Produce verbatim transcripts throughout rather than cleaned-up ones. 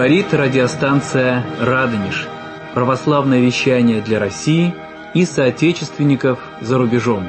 Говорит радиостанция «Радонеж». Православное вещание для России и соотечественников за рубежом.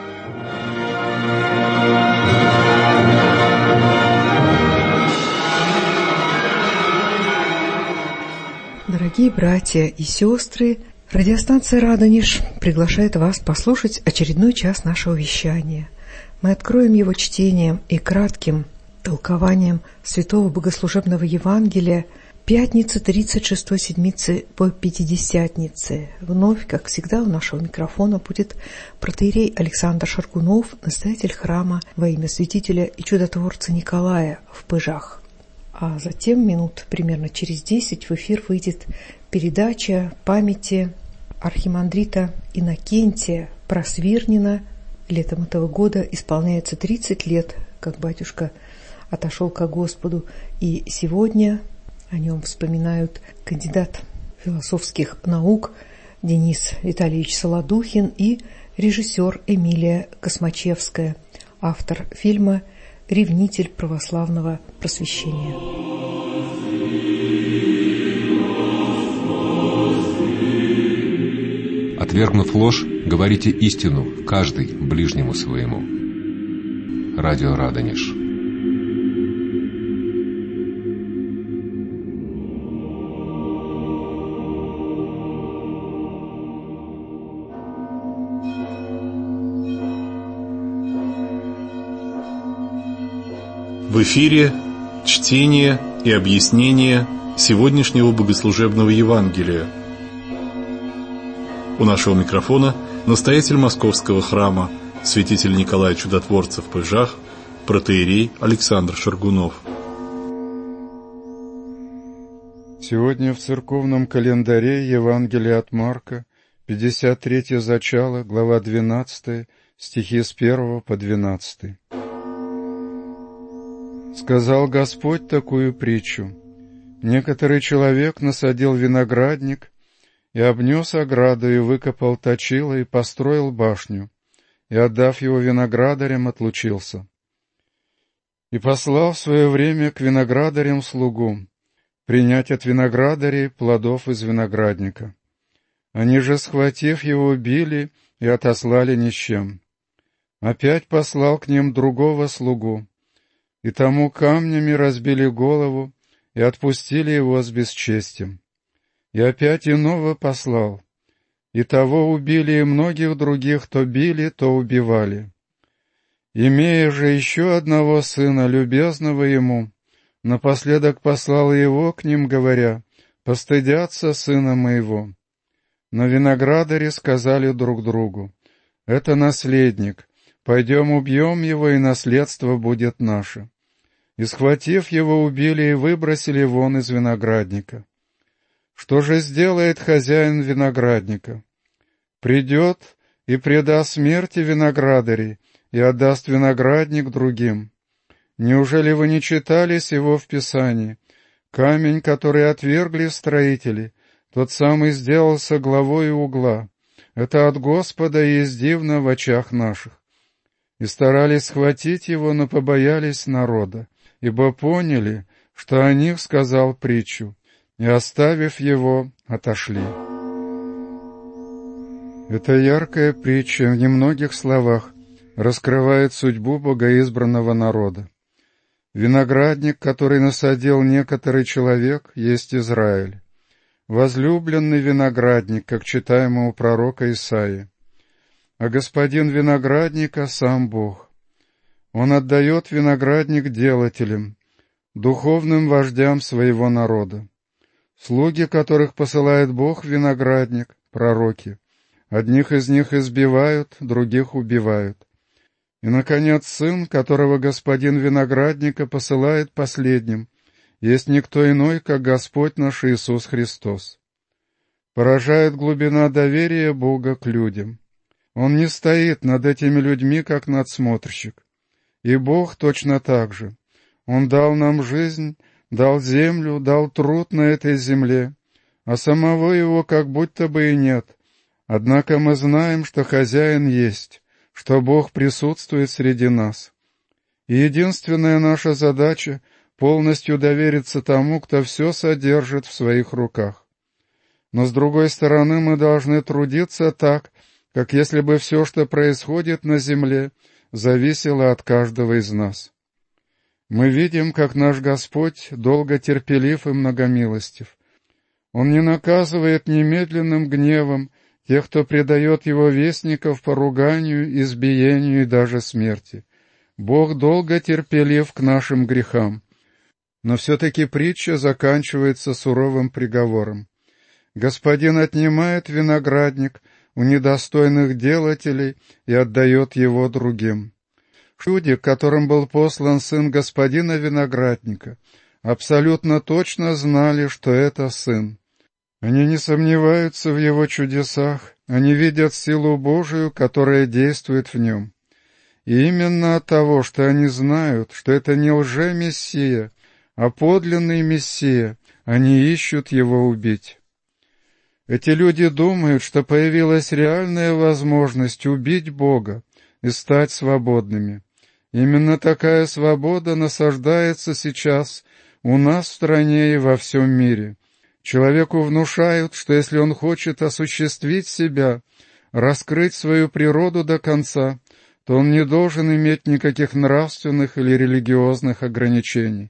Дорогие братья и сестры, радиостанция «Радонеж» приглашает вас послушать очередной час нашего вещания. Мы откроем его чтением и кратким толкованием Святого Богослужебного Евангелия пятницы тридцать шестой седмицы по Пятидесятнице. Вновь, как всегда, у нашего микрофона будет протоиерей Александр Шаргунов, настоятель храма во имя святителя и чудотворца Николая в Пыжах. А затем, минут примерно через десять, в эфир выйдет передача памяти архимандрита Иннокентия Просвирнина. Летом этого года исполняется тридцать лет, как батюшка отошел ко Господу, и сегодня о нем вспоминают кандидат философских наук Денис Витальевич Солодухин и режиссер Эмилия Космачевская, автор фильма «Ревнитель православного просвещения». Отвергнув ложь, говорите истину, каждый ближнему своему. Радио Радонеж. В эфире чтение и объяснение сегодняшнего богослужебного Евангелия. У нашего микрофона настоятель Московского храма, святитель Николай Чудотворца в Пыжах, протоиерей Александр Шаргунов. Сегодня в церковном календаре Евангелие от Марка, пятьдесят третье зачало, глава двенадцатая, стихи с первого по двенадцатый. Сказал Господь такую притчу. Некоторый человек насадил виноградник и обнес ограду, и выкопал точило, и построил башню, и, отдав его виноградарям, отлучился. И послал в свое время к виноградарям слугу принять от виноградарей плодов из виноградника. Они же, схватив его, убили и отослали ни с чем. Опять послал к ним другого слугу, и тому камнями разбили голову и отпустили его с бесчестием. И опять иного послал, и того убили, и многих других то били, то убивали. Имея же еще одного сына, любезного ему, напоследок послал его к ним, говоря: «Постыдятся сына моего». Но виноградари сказали друг другу: «Это наследник, пойдем убьем его, и наследство будет наше». И, схватив его, убили и выбросили вон из виноградника. Что же сделает хозяин виноградника? Придет и предаст смерти виноградарей, и отдаст виноградник другим. Неужели вы не читали сего в Писании? Камень, который отвергли строители, тот самый сделался главой угла. Это от Господа и есть дивно в очах наших. И старались схватить его, но побоялись народа, ибо поняли, что о них сказал притчу, и, оставив его, отошли. Эта яркая притча в немногих словах раскрывает судьбу богоизбранного народа. Виноградник, который насадил некоторый человек, есть Израиль. Возлюбленный виноградник, как читаемо у пророка Исаии. А господин виноградника — сам Бог. Он отдает виноградник делателям, духовным вождям своего народа. Слуги, которых посылает Бог в виноградник, пророки. Одних из них избивают, других убивают. И, наконец, сын, которого господин виноградника посылает последним, есть никто иной, как Господь наш Иисус Христос. Поражает глубина доверия Бога к людям. Он не стоит над этими людьми, как надсмотрщик. И Бог точно так же. Он дал нам жизнь, дал землю, дал труд на этой земле, а самого его как будто бы и нет. Однако мы знаем, что хозяин есть, что Бог присутствует среди нас. И единственная наша задача полностью довериться тому, кто все содержит в своих руках. Но, с другой стороны, мы должны трудиться так, как если бы все, что происходит на земле, зависело от каждого из нас. Мы видим, как наш Господь долго терпелив и многомилостив. Он не наказывает немедленным гневом тех, кто предает Его вестников поруганию, избиению и даже смерти. Бог долго терпелив к нашим грехам. Но все-таки притча заканчивается суровым приговором. Господин отнимает виноградник у недостойных делателей и отдает его другим. Люди, к которым был послан сын господина виноградника, абсолютно точно знали, что это сын. Они не сомневаются в его чудесах, они видят силу Божию, которая действует в нем. И именно от того, что они знают, что это не лже-мессия, а подлинный мессия, они ищут его убить. Эти люди думают, что появилась реальная возможность убить Бога и стать свободными. Именно такая свобода насаждается сейчас у нас в стране и во всем мире. Человеку внушают, что если он хочет осуществить себя, раскрыть свою природу до конца, то он не должен иметь никаких нравственных или религиозных ограничений.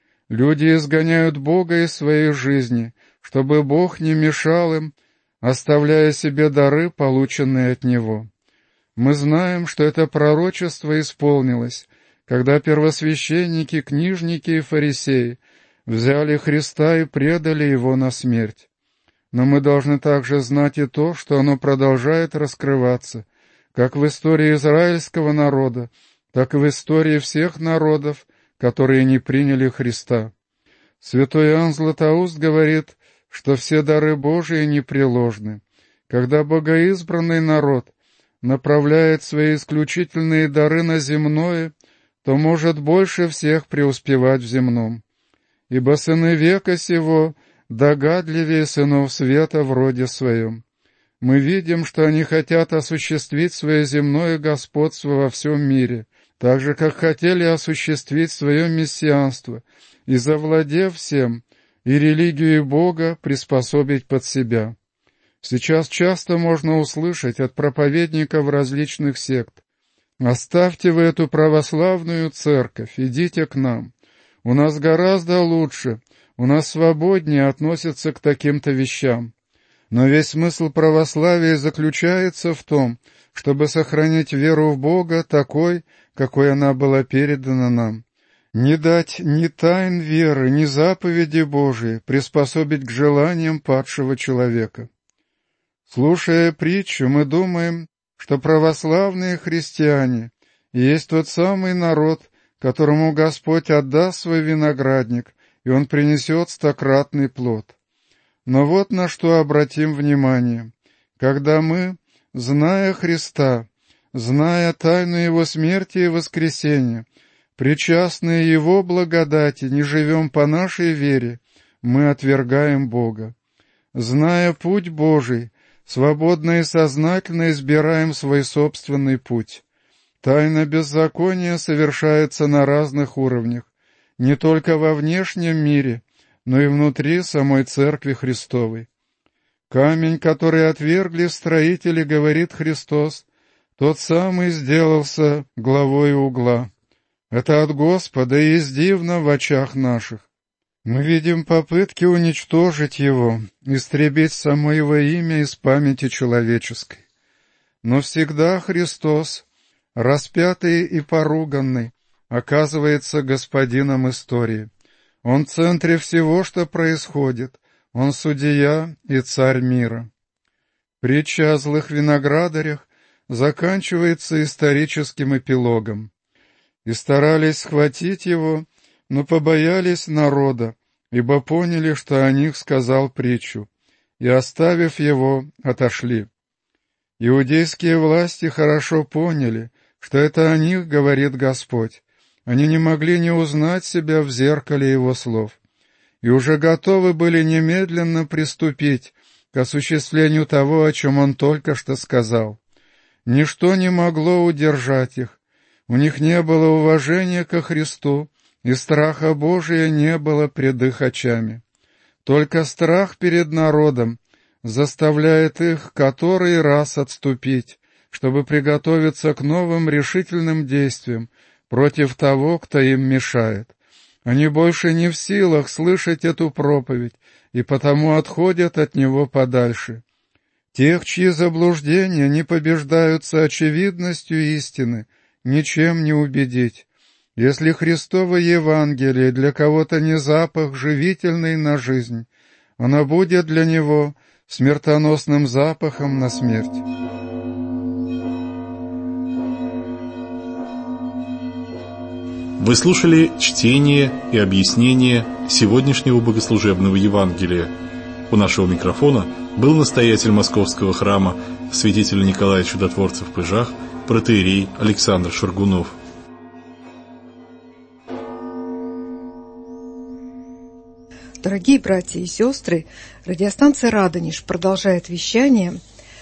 Люди изгоняют Бога из своей жизни, чтобы Бог не мешал им, оставляя себе дары, полученные от Него. Мы знаем, что это пророчество исполнилось, когда первосвященники, книжники и фарисеи взяли Христа и предали Его на смерть. Но мы должны также знать и то, что оно продолжает раскрываться, как в истории израильского народа, так и в истории всех народов, которые не приняли Христа. Святой Иоанн Златоуст говорит, что все дары Божии непреложны. Когда богоизбранный народ направляет свои исключительные дары на земное, то может больше всех преуспевать в земном. Ибо сыны века сего догадливее сынов света в роде своем. Мы видим, что они хотят осуществить свое земное господство во всем мире, так же, как хотели осуществить свое мессианство, и, завладев всем, и религию Бога приспособить под себя. Сейчас часто можно услышать от проповедников различных сект: «Оставьте вы эту православную церковь, идите к нам. У нас гораздо лучше, у нас свободнее относятся к таким-то вещам». Но весь смысл православия заключается в том, чтобы сохранить веру в Бога такой, какой она была передана нам. Не дать ни тайн веры, ни заповеди Божией приспособить к желаниям падшего человека. Слушая притчу, мы думаем, что православные христиане есть тот самый народ, которому Господь отдаст свой виноградник, и он принесет стократный плод. Но вот на что обратим внимание. Когда мы, зная Христа, зная тайну Его смерти и воскресения, причастные Его благодати, не живем по нашей вере, мы отвергаем Бога. Зная путь Божий, свободно и сознательно избираем свой собственный путь. Тайна беззакония совершается на разных уровнях, не только во внешнем мире, но и внутри самой Церкви Христовой. Камень, который отвергли строители, говорит Христос, тот самый сделался главой угла. Это от Господа и есть дивно в очах наших. Мы видим попытки уничтожить его, истребить само его имя из памяти человеческой. Но всегда Христос, распятый и поруганный, оказывается господином истории. Он в центре всего, что происходит. Он судья и царь мира. Притча о злых виноградарях заканчивается историческим эпилогом. И старались схватить его, но побоялись народа, ибо поняли, что о них сказал притчу, и, оставив его, отошли. Иудейские власти хорошо поняли, что это о них говорит Господь. Они не могли не узнать себя в зеркале Его слов, и уже готовы были немедленно приступить к осуществлению того, о чем Он только что сказал. Ничто не могло удержать их. У них не было уважения ко Христу и страха Божия не было пред их очами. Только страх перед народом заставляет их который раз отступить, чтобы приготовиться к новым решительным действиям против того, кто им мешает. Они больше не в силах слышать эту проповедь, и потому отходят от него подальше. Тех, чьи заблуждения не побеждаются очевидностью истины, ничем не убедить. Если Христово Евангелие для кого-то не запах живительный на жизнь, оно будет для него смертоносным запахом на смерть. Вы слушали чтение и объяснение сегодняшнего богослужебного Евангелия. У нашего микрофона был настоятель Московского храма святитель Николай Чудотворцев в Пыжах, протоиерей Александр Шаргунов. Дорогие братья и сестры, радиостанция «Радонеж» продолжает вещание,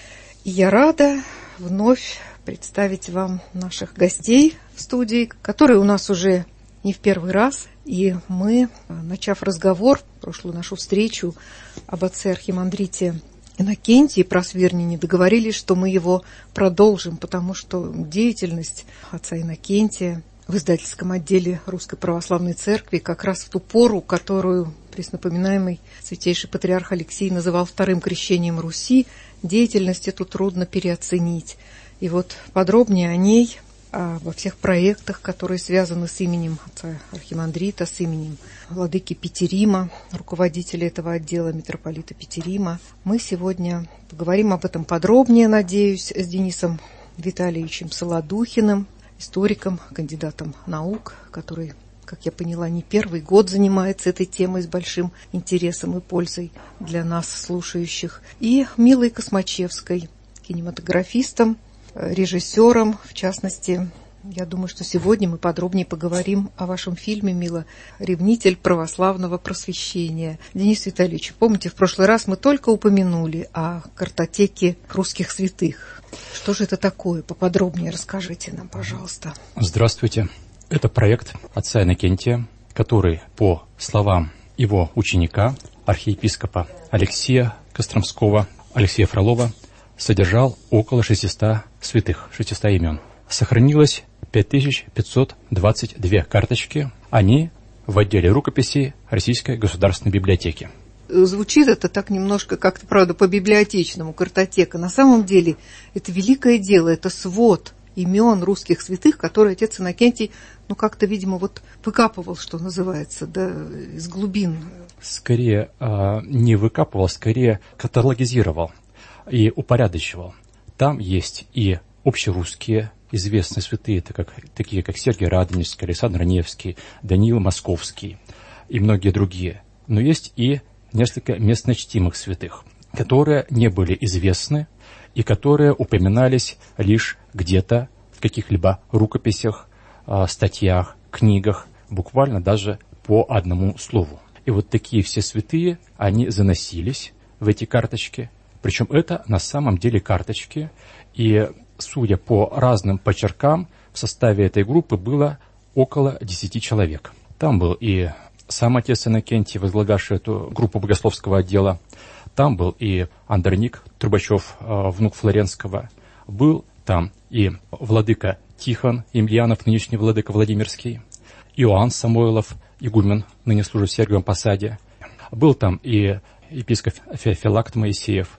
и я рада вновь представить вам наших гостей в студии, которые у нас уже не в первый раз. И мы, начав разговор, прошлую нашу встречу об отце архимандрите Иннокентии Просвирнине, договорились, что мы его продолжим, потому что деятельность отца Иннокентия в издательском отделе Русской Православной Церкви как раз в ту пору, которую преснопоминаемый святейший патриарх Алексий называл вторым крещением Руси, деятельность эту трудно переоценить. И вот подробнее о ней, во всех проектах, которые связаны с именем отца архимандрита, с именем владыки Петерима, руководителя этого отдела, митрополита Петерима. Мы сегодня поговорим об этом подробнее, надеюсь, с Денисом Витальевичем Солодухиным, историком, кандидатом наук, который, как я поняла, не первый год занимается этой темой с большим интересом и пользой для нас, слушающих, и Милой Космачевской, кинематографистом, режиссером, в частности. Я думаю, что сегодня мы подробнее поговорим о вашем фильме, Мила, «Ревнитель православного просвещения». Денис Витальевич, помните, в прошлый раз мы только упомянули о картотеке русских святых. Что же это такое? Поподробнее расскажите нам, пожалуйста. Здравствуйте. Это проект отца Иннокентия, который, по словам его ученика, архиепископа Алексея Костромского, Алексея Фролова, содержал около шестисот святых, шестисот имен. Сохранилось пять тысяч пятьсот двадцать две карточки. Они в отделе рукописей Российской государственной библиотеки. Звучит это так немножко как-то, правда, по-библиотечному, картотека. На самом деле это великое дело, это свод имен русских святых, которые отец Иннокентий, ну, как-то, видимо, вот выкапывал, что называется, да, из глубин. Скорее, не выкапывал, скорее каталогизировал и упорядочивал. Там есть и общерусские известные святые, так как, такие как Сергий Радонежский, Александр Невский, Даниил Московский и многие другие. Но есть и несколько местночтимых святых, которые не были известны и которые упоминались лишь где-то в каких-либо рукописях, статьях, книгах, буквально даже по одному слову. И вот такие все святые, они заносились в эти карточки. Причем это на самом деле карточки, и, судя по разным почеркам, в составе этой группы было около десяти человек. Там был и сам отец Иннокентий, возглавлявший эту группу богословского отдела. Там был и Андроник Трубачев, внук Флоренского. Был там и владыка Тихон Емельянов, нынешний владыка Владимирский. Иоанн Самойлов, игумен, ныне служит в Сергиевом Посаде. Был там и епископ Феофилакт Моисеев.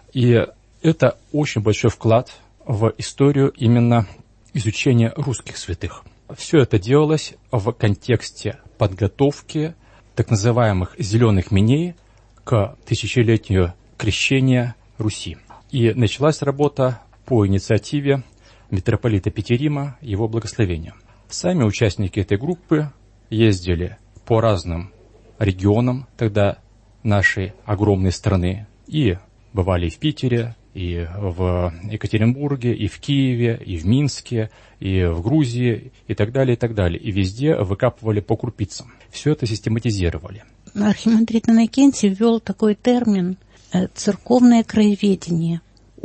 И это очень большой вклад в историю именно изучения русских святых. Все это делалось в контексте подготовки так называемых «зеленых меней» к тысячелетию крещения Руси. И началась работа по инициативе митрополита Петерима, его благословения. Сами участники этой группы ездили по разным регионам тогда нашей огромной страны и бывали и в Питере, и в Екатеринбурге, и в Киеве, и в Минске, и в Грузии, и так далее, и так далее. И везде выкапывали по крупицам. Все это систематизировали. Архимандрит Иннокентий ввел такой термин «церковное краеведение».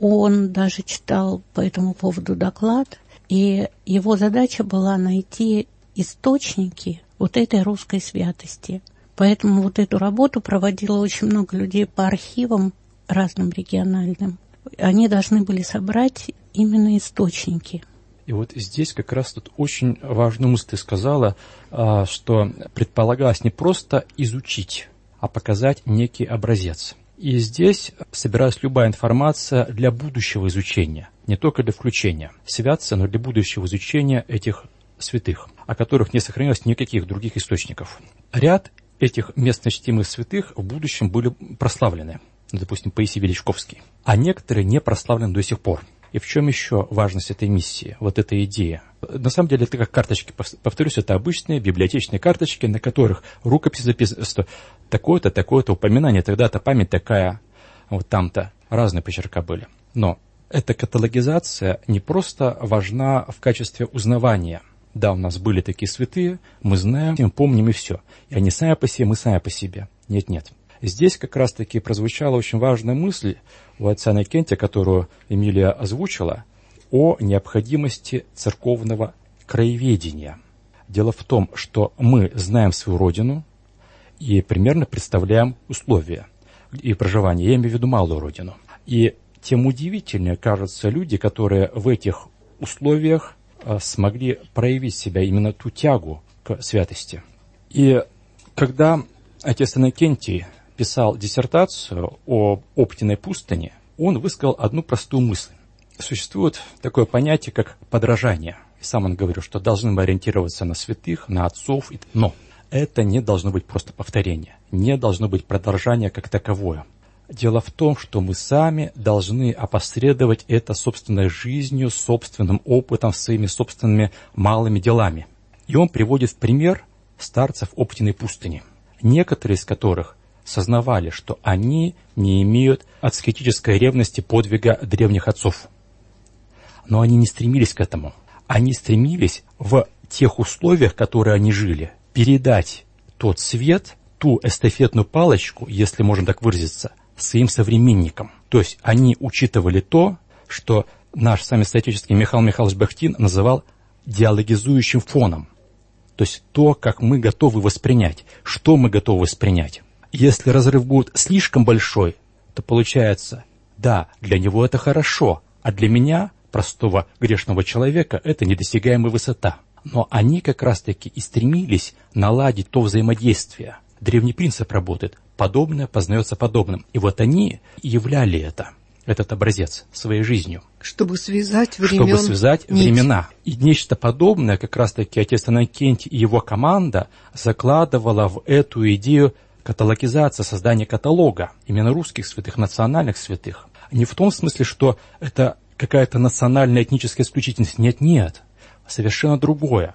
Он даже читал по этому поводу доклад, и его задача была найти источники вот этой русской святости. Поэтому вот эту работу проводило очень много людей по архивам разным региональным. Они должны были собрать именно источники. И вот здесь как раз тут очень важную мысль ты сказала, что предполагалось не просто изучить, а показать некий образец. И здесь собиралась любая информация для будущего изучения, не только для включения святца, но и для будущего изучения этих святых, о которых не сохранилось никаких других источников. Ряд этих местно чтимых святых в будущем были прославлены, допустим, Паисий Величковский, а некоторые не прославлены до сих пор. И в чем еще важность этой миссии, вот эта идея? На самом деле это как карточки, повторюсь, это обычные библиотечные карточки, на которых рукопись записана, что такое-то, такое-то упоминание, тогда-то память такая, вот там-то, разные почерка были. Но эта каталогизация не просто важна в качестве узнавания. Да, у нас были такие святые, мы знаем, мы помним и все. И они сами по себе, мы сами по себе. Нет-нет. Здесь как раз-таки прозвучала очень важная мысль у отца Иннокентия, которую Эмилия озвучила, о необходимости церковного краеведения. Дело в том, что мы знаем свою родину и примерно представляем условия и проживания. Я имею в виду малую родину. И тем удивительнее кажутся люди, которые в этих условиях смогли проявить себя, именно ту тягу к святости. И когда отец Иннокентий писал диссертацию о Оптиной пустыне, он высказал одну простую мысль. Существует такое понятие, как подражание. И сам он говорил, что должны мы ориентироваться на святых, на отцов. Но это не должно быть просто повторение, не должно быть продолжание как таковое. Дело в том, что мы сами должны опосредовать это собственной жизнью, собственным опытом, своими собственными малыми делами. И он приводит в пример старцев Оптиной пустыни, некоторые из которых сознавали, что они не имеют аскетической ревности подвига древних отцов. Но они не стремились к этому. Они стремились в тех условиях, в которых они жили, передать тот свет, ту эстафетную палочку, если можно так выразиться, своим современникам. То есть они учитывали то, что наш с вами соотечественник Михаил Михайлович Бахтин называл диалогизующим фоном. То есть то, как мы готовы воспринять, что мы готовы воспринять. Если разрыв будет слишком большой, то получается, да, для него это хорошо, а для меня, простого грешного человека, это недосягаемая высота. Но они как раз-таки и стремились наладить то взаимодействие. Древний принцип работает. Подобное познается подобным. И вот они являли это, этот образец своей жизнью. Чтобы связать времен... Чтобы связать нить. времена. И нечто подобное как раз-таки отец Иннокентий и его команда закладывала в эту идею каталогизация, создание каталога именно русских святых, национальных святых. Не в том смысле, что это какая-то национальная этническая исключительность. Нет, нет. Совершенно другое.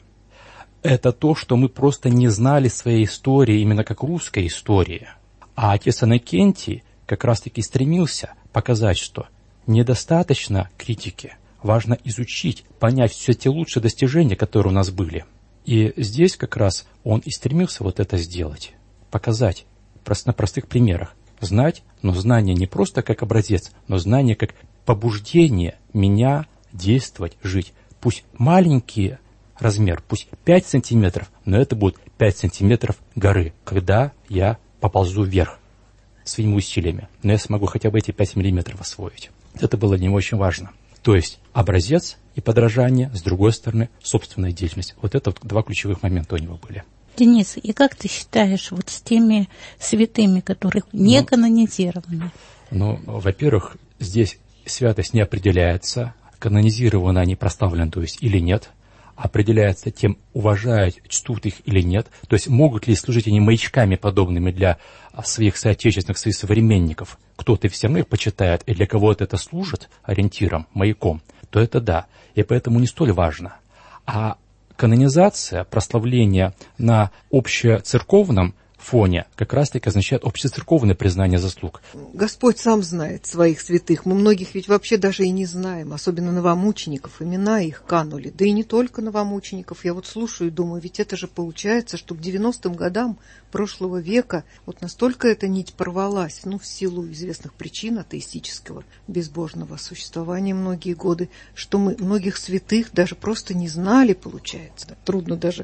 Это то, что мы просто не знали своей истории, именно как русской истории. А отец Иннокентий как раз-таки стремился показать, что недостаточно критики. Важно изучить, понять все те лучшие достижения, которые у нас были. И здесь как раз он и стремился вот это сделать. Показать на простых примерах. Знать, но знание не просто как образец, но знание как побуждение меня действовать, жить. Пусть маленький размер, пусть пять сантиметров, но это будет пять сантиметров горы, когда я поползу вверх своими усилиями. Но я смогу хотя бы эти пять миллиметров освоить. Это было для него очень важно. То есть образец и подражание, с другой стороны, собственная деятельность. Вот это вот два ключевых момента у него были. Денис, и как ты считаешь вот с теми святыми, которые не ну, канонизированы? Ну, во-первых, здесь святость не определяется, канонизированы они, прославлены, то есть или нет. Определяется тем, уважают, чтут их или нет. То есть могут ли служить они маячками подобными для своих соотечественных, своих современников. Кто-то все равно их почитает, и для кого-то это служит ориентиром, маяком, то это да. И поэтому не столь важно. А канонизация, прославление на общецерковном фоне как раз-таки означает общецерковное признание заслуг. Господь сам знает своих святых. Мы многих ведь вообще даже и не знаем, особенно новомучеников. Имена их канули. Да и не только новомучеников. Я вот слушаю и думаю, ведь это же получается, что к девяностым годам прошлого века вот настолько эта нить порвалась, ну, в силу известных причин атеистического, безбожного существования многие годы, что мы многих святых даже просто не знали, получается. Трудно даже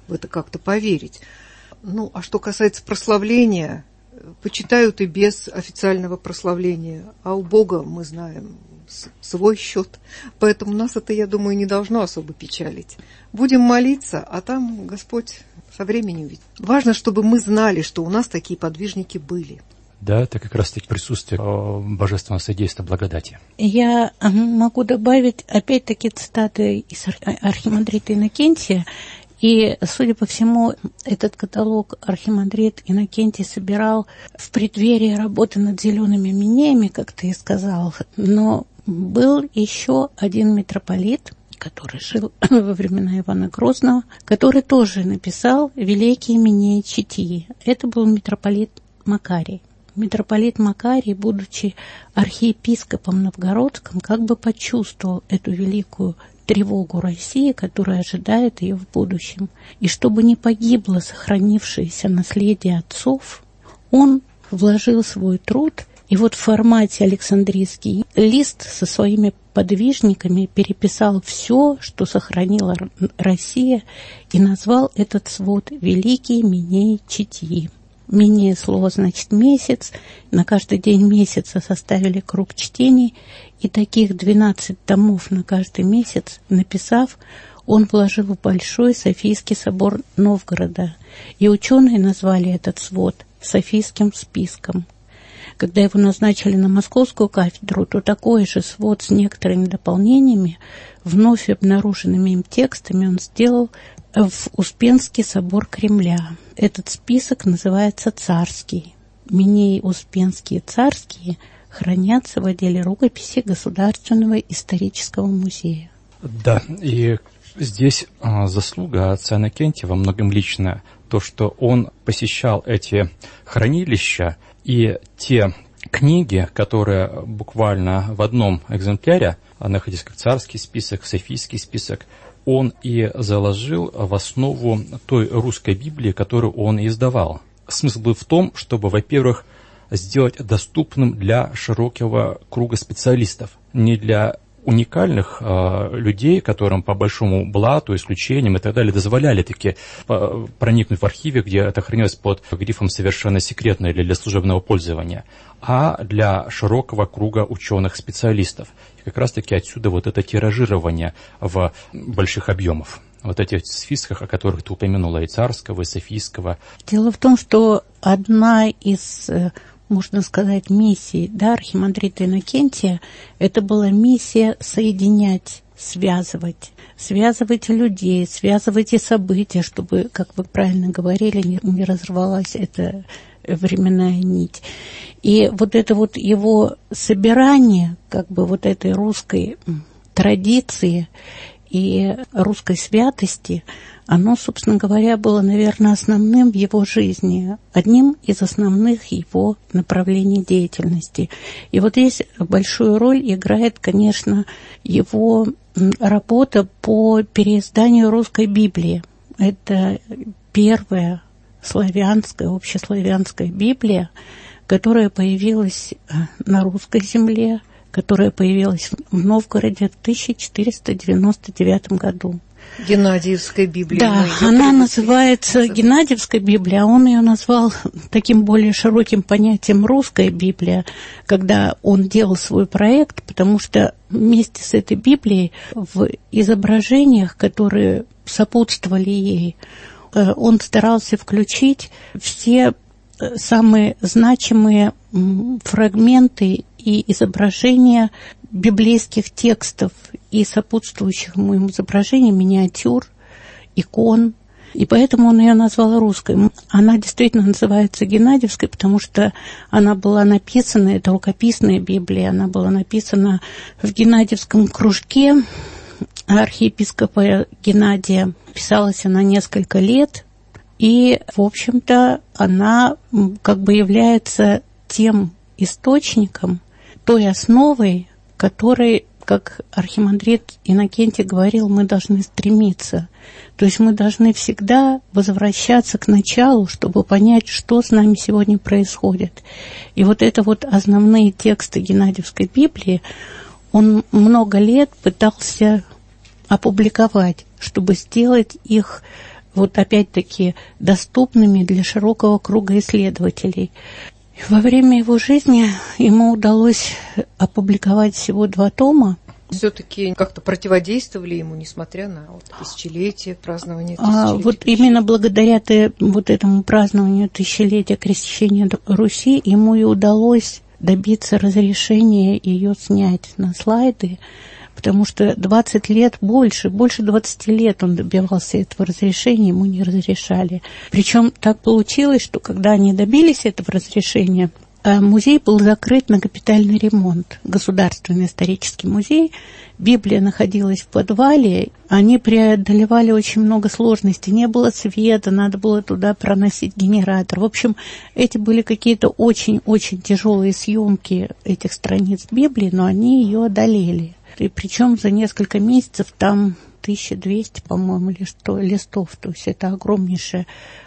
в это как-то поверить. Ну, а что касается прославления, почитают и без официального прославления, а у Бога, мы знаем, свой счет. Поэтому нас это, я думаю, не должно особо печалить. Будем молиться, а там Господь со временем видит. Важно, чтобы мы знали, что у нас такие подвижники были. Да, это как раз-таки присутствие божественного содействия благодати. Я могу добавить, опять-таки, цитаты из архимандрита Иннокентия. И, судя по всему, этот каталог архимандрит Иннокентий собирал в преддверии работы над зелеными минеями, как ты и сказал. Но был еще один митрополит, который жил во времена Ивана Грозного, который тоже написал «Великие минеи Читии». Это был митрополит Макарий. Митрополит Макарий, будучи архиепископом новгородским, как бы почувствовал эту великую тревогу России, которая ожидает ее в будущем. И чтобы не погибло сохранившееся наследие отцов, он вложил свой труд, и вот в формате Александрийский лист со своими подвижниками переписал все, что сохранила Россия, и назвал этот свод «Великие минеи Читии». Минея слово значит месяц. На каждый день месяца составили круг чтений, и таких двенадцать томов на каждый месяц написав, он вложил в Большой Софийский собор Новгорода, и ученые назвали этот свод Софийским списком. Когда его назначили на московскую кафедру, то такой же свод с некоторыми дополнениями, вновь обнаруженными им текстами, он сделал в Успенский собор Кремля. Этот список называется «Царский». Минеи Успенские царские хранятся в отделе рукописи Государственного исторического музея. Да, и здесь а, заслуга отца Иннокентия во многом личная. То, что он посещал эти хранилища, и те книги, которые буквально в одном экземпляре находились как царский список, софийский список, он и заложил в основу той русской Библии, которую он издавал. Смысл был в том, чтобы, во-первых, сделать доступным для широкого круга специалистов, не для уникальных э, людей, которым по большому блату, исключениям и так далее дозволяли таки э, проникнуть в архивы, где это хранилось под грифом «совершенно секретно» или для служебного пользования, а для широкого круга ученых-специалистов. И как раз-таки отсюда вот это тиражирование в больших объемах. Вот этих списках, о которых ты упомянула, и царского, и софийского. Дело в том, что одна из, можно сказать, миссий, да, архимандрита Иннокентия, это была миссия соединять, связывать, связывать людей, связывать и события, чтобы, как вы правильно говорили, не, не разорвалась эта временная нить. И вот это вот его собирание, как бы вот этой русской традиции и русской святости, оно, собственно говоря, было, наверное, основным в его жизни, одним из основных его направлений деятельности. И вот здесь большую роль играет, конечно, его работа по переизданию русской Библии. Это первая славянская, общеславянская Библия, которая появилась на русской земле, которая появилась в Новгороде в тысяча четыреста девяносто девятом году. Геннадиевская Библия. Да, она называется Геннадиевская Библия, а он ее назвал таким более широким понятием «русская Библия», когда он делал свой проект, потому что вместе с этой Библией в изображениях, которые сопутствовали ей, он старался включить все самые значимые фрагменты и изображения библейских текстов и сопутствующих ему изображений, миниатюр, икон. И поэтому он ее назвал русской. Она действительно называется Геннадиевской, потому что она была написана, это рукописная Библия, она была написана в Геннадиевском кружке архиепископа Геннадия. Писалась она несколько лет, и, в общем-то, она как бы является тем источником, той основой, которой, как архимандрит Иннокентий говорил, мы должны стремиться. То есть мы должны всегда возвращаться к началу, чтобы понять, что с нами сегодня происходит. И вот это вот основные тексты Геннадиевской Библии он много лет пытался опубликовать, чтобы сделать их вот опять-таки доступными для широкого круга исследователей. Во время его жизни ему удалось опубликовать всего два тома. Все-таки как-то противодействовали ему, несмотря на вот тысячелетие, празднование тысячелетия. А вот именно благодаря вот этому празднованию тысячелетия крещения Руси ему и удалось добиться разрешения ее снять на слайды, потому что двадцать лет больше, больше двадцати лет он добивался этого разрешения, ему не разрешали. Причем так получилось, что когда они добились этого разрешения, музей был закрыт на капитальный ремонт. Государственный исторический музей. Библия находилась в подвале. Они преодолевали очень много сложностей. Не было света, надо было туда проносить генератор. В общем, эти были какие-то очень-очень тяжелые съемки этих страниц Библии, но они ее одолели. И причем за несколько месяцев там тысяча двести, по-моему, листов. То есть это огромнейшая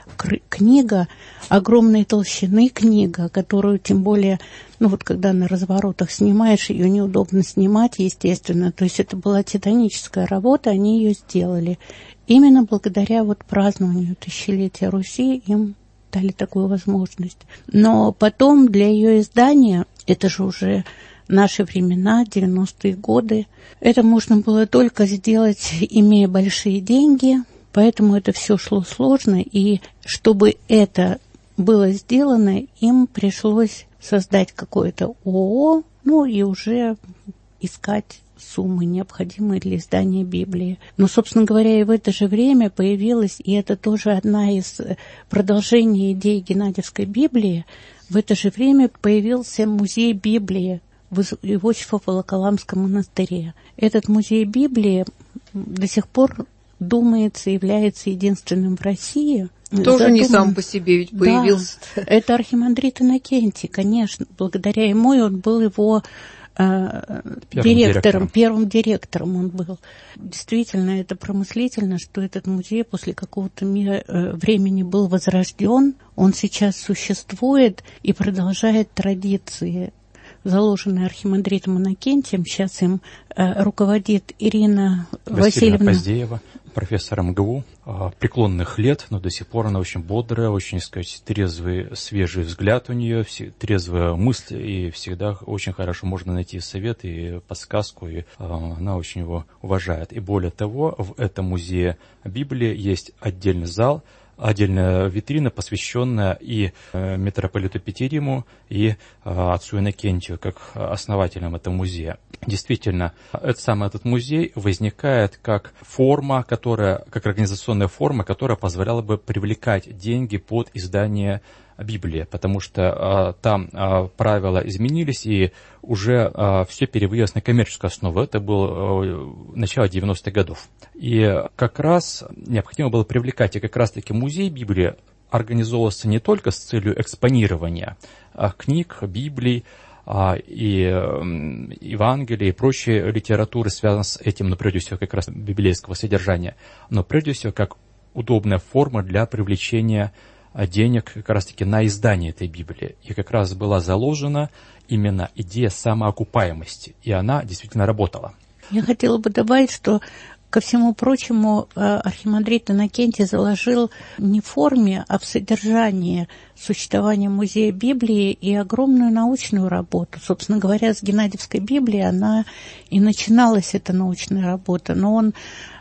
книга, огромной толщины книга, которую, тем более, ну вот когда на разворотах снимаешь, ее неудобно снимать, естественно. То есть это была титаническая работа, они ее сделали. Именно благодаря вот празднованию тысячелетия Руси им дали такую возможность. Но потом для ее издания, это же уже наши времена, девяностые годы, это можно было только сделать, имея большие деньги, поэтому это все шло сложно, и чтобы это было сделано, им пришлось создать какое-то ООО, ну и уже искать суммы, необходимые для издания Библии. Но, собственно говоря, и в это же время появилась, и это тоже одна из продолжений идеи Геннадьевской Библии, в это же время появился музей Библии в Иосифово-Волоколамском монастыре. Этот музей Библии до сих пор, думается, является единственным в России. Тоже Задум... не сам по себе ведь появился. Да, это архимандрит Иннокентий, конечно. Благодаря ему он был его э, первым директором, директором, первым директором он был. Действительно, это промыслительно, что этот музей после какого-то времени был возрожден. Он сейчас существует и продолжает традиции, заложенные архимандритом Иннокентием. Сейчас им э, руководит Ирина Васильевна Поздеева, профессор эм гэ у, э, преклонных лет, но до сих пор она очень бодрая, очень, сказать, трезвый, свежий взгляд у нее, все, трезвая мысль, и всегда очень хорошо можно найти совет и подсказку, и э, она очень его уважает. И более того, в этом музее Библии есть отдельный зал, отдельная витрина, посвященная и э, митрополиту Петериму, и э, отцу Иннокентию, как основателям этого музея. Действительно, этот самый этот музей возникает как форма, которая, как организационная форма, которая позволяла бы привлекать деньги под издание Библии, потому что а, там а, правила изменились, и уже а, все переводилось на коммерческую основу. Это было а, начало девяностых годов. И как раз необходимо было привлекать, и как раз-таки музей Библии организовывался не только с целью экспонирования а, книг, Библий, а, и а, Евангелия, и прочей литературы, связанной с этим, но прежде всего как раз библейского содержания, но прежде всего как удобная форма для привлечения денег как раз-таки на издание этой Библии. И как раз была заложена именно идея самоокупаемости. И она действительно работала. Я хотела бы добавить, что, ко всему прочему, архимандрит Иннокентий заложил не в форме, а в содержании существования музея Библии и огромную научную работу. Собственно говоря, с Геннадьевской Библии она и начиналась, эта научная работа. Но он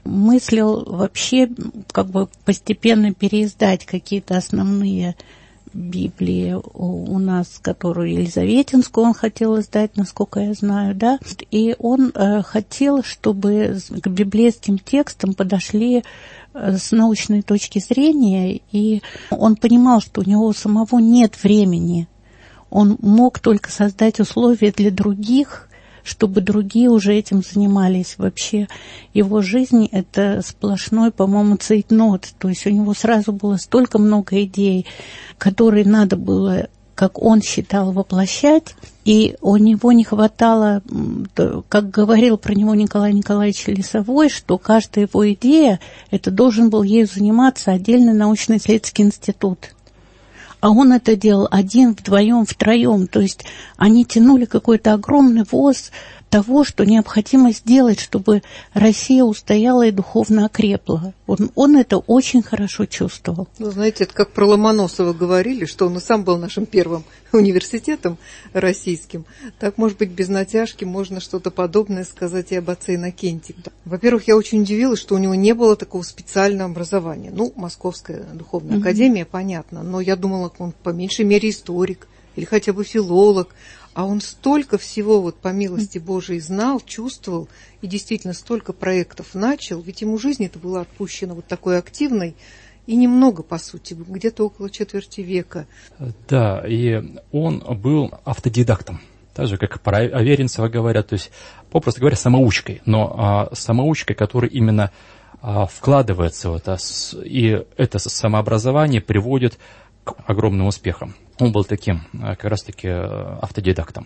мыслил вообще как бы постепенно переиздать какие-то основные Библии у нас, которую Елизаветинскую он хотел издать, насколько я знаю, да. И он э, хотел, чтобы к библейским текстам подошли э, с научной точки зрения, и он понимал, что у него самого нет времени. Он мог только создать условия для других, чтобы другие уже этим занимались. Вообще его жизнь — это сплошной, по-моему, цейтнот. То есть у него сразу было столько много идей, которые надо было, как он считал, воплощать, и у него не хватало, как говорил про него Николай Николаевич Лесовой, что каждая его идея, это должен был ею заниматься отдельный научно-исследовательский институт. А он это делал один, вдвоем, втроем. То есть они тянули какой-то огромный воз того, что необходимо сделать, чтобы Россия устояла и духовно окрепла. Он, он это очень хорошо чувствовал. Ну, знаете, это как про Ломоносова говорили, что он и сам был нашим первым университетом российским. Так, может быть, без натяжки можно что-то подобное сказать и об отце Иннокентии. Во-первых, я очень удивилась, что у него не было такого специального образования. Ну, Московская духовная mm-hmm. академия, понятно, но я думала, он по меньшей мере историк или хотя бы филолог. А он столько всего, вот, по милости Божией, знал, чувствовал, и действительно столько проектов начал, ведь ему жизнь это была отпущена вот такой активной, и немного, по сути, где-то около четверти века. Да, и он был автодидактом, так же, как про Аверинцева говорят, то есть, попросту говоря, самоучкой, но а, самоучкой, которая именно а, вкладывается в это, и это самообразование приводит к огромным успехам. Он был таким, как раз-таки, автодидактом.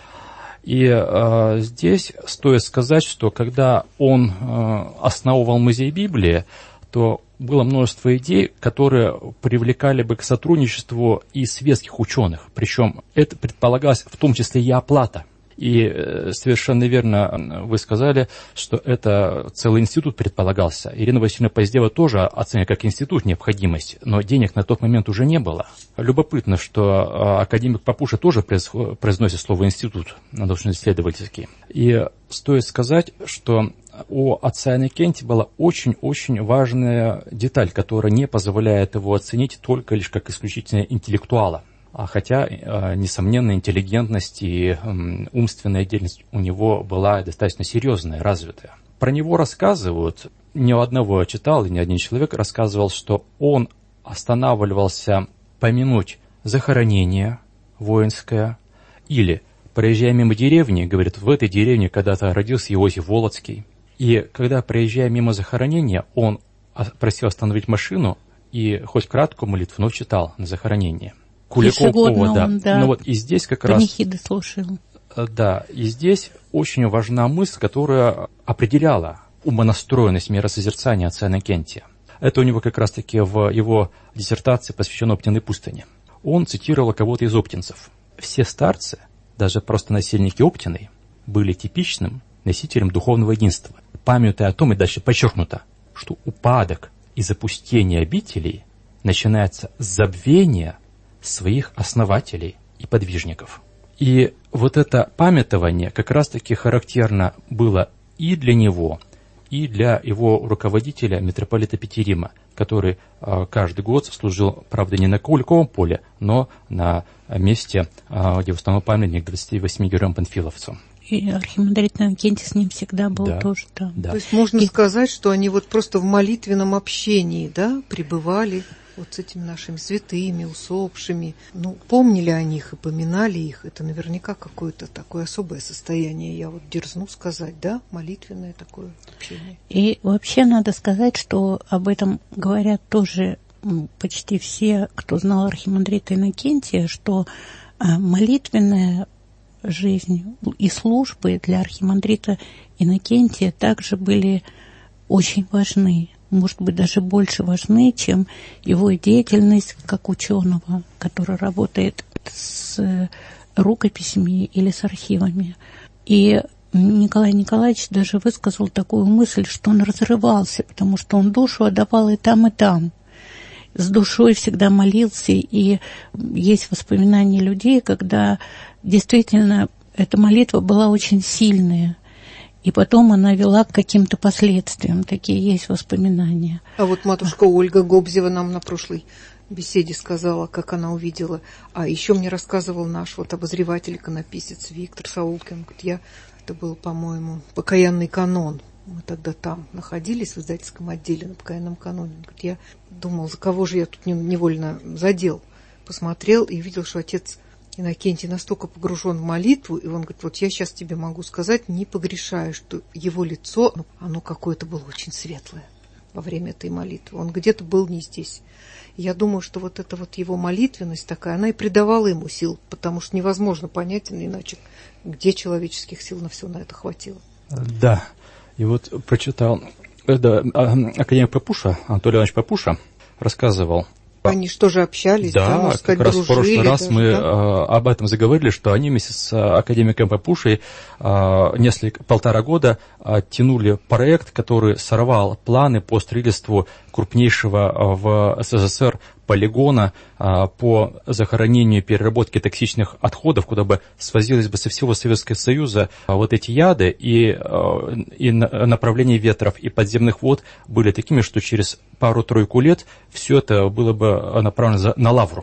И э, здесь стоит сказать, что когда он э, основывал музей Библии, то было множество идей, которые привлекали бы к сотрудничеству и светских ученых. Причем это предполагалось в том числе и оплата. И совершенно верно вы сказали, что это целый институт предполагался. Ирина Васильевна Поздеева тоже оценила как институт необходимость, но денег на тот момент уже не было. Любопытно, что академик Папуша тоже произносит слово «институт», научно-исследовательский. И стоит сказать, что у отца Иннокентия была очень-очень важная деталь, которая не позволяет его оценить только лишь как исключительно интеллектуала. Хотя, несомненно, интеллигентность и умственная деятельность у него была достаточно серьезная, развитая. Про него рассказывают, ни у одного читал, и ни один человек рассказывал, что он останавливался помянуть захоронение воинское, или, проезжая мимо деревни, говорит, в этой деревне когда-то родился Иосиф Волоцкий. И когда, проезжая мимо захоронения, он просил остановить машину и хоть краткую молитву, но читал на захоронение. Куликова, да. да. Ну вот и здесь как раз... Панихиды слушал. Да, и здесь очень важна мысль, которая определяла умонастроенность миросозерцания отца Иннокентия. Это у него как раз-таки в его диссертации, посвященной Оптиной пустыне. Он цитировал кого-то из оптинцев. Все старцы, даже просто насельники Оптиной, были типичным носителем духовного единства. Памятуя о том, и дальше подчеркнуто, что упадок и запустение обителей начинается с забвения своих основателей и подвижников. И вот это памятование как раз-таки характерно было и для него, и для его руководителя, митрополита Петерима, который э, каждый год служил, правда, не на Куликовом поле, но на месте, э, где установил памятник двадцати восьми героям-панфиловцам. И архимандрит Иннокентий с ним всегда был да, тоже там. Да. То есть можно и... сказать, что они вот просто в молитвенном общении, да, пребывали вот с этими нашими святыми, усопшими. Ну, помнили о них и поминали их. Это наверняка какое-то такое особое состояние, я вот дерзну сказать, да, молитвенное такое общение. И вообще надо сказать, что об этом говорят тоже почти все, кто знал архимандрита Иннокентия, что молитвенная жизнь и службы для архимандрита Иннокентия также были очень важны. Может быть, даже больше важны, чем его деятельность как ученого, который работает с рукописями или с архивами. И Николай Николаевич даже высказал такую мысль, что он разрывался, потому что он душу отдавал и там, и там. С душой всегда молился, и есть воспоминания людей, когда действительно эта молитва была очень сильная. И потом она вела к каким-то последствиям. Такие есть воспоминания. А вот матушка Ольга Гобзева нам на прошлой беседе сказала, как она увидела. А еще мне рассказывал наш вот обозреватель, иконописец Виктор Саулкин. Говорит, я, это был, по-моему, покаянный канон. Мы тогда там находились в издательском отделе на покаянном каноне. Говорит, я думал, за кого же я тут невольно задел. Посмотрел и видел, что отец Иннокентий настолько погружен в молитву, и он говорит, вот я сейчас тебе могу сказать, не погрешая, что его лицо, ну, оно какое-то было очень светлое во время этой молитвы. Он где-то был не здесь. И я думаю, что вот эта вот его молитвенность такая, она и придавала ему сил, потому что невозможно понять иначе, где человеческих сил на все на это хватило. Да, и вот прочитал, это академик Папуша, Анатолий Иванович Папуша, рассказывал Они что же общались, да, да можно сказать, как раз дружили. В прошлый раз даже, мы да? э, об этом заговорили, что они вместе с академиком Папушей э, несколько, полтора года э, тянули проект, который сорвал планы по строительству крупнейшего в СССР полигона э, по захоронению и переработке токсичных отходов, куда бы свозились бы со всего Советского Союза э, вот эти яды, и, э, и направление ветров и подземных вод были такими, что через пару-тройку лет все это было бы направлено за, на лавру.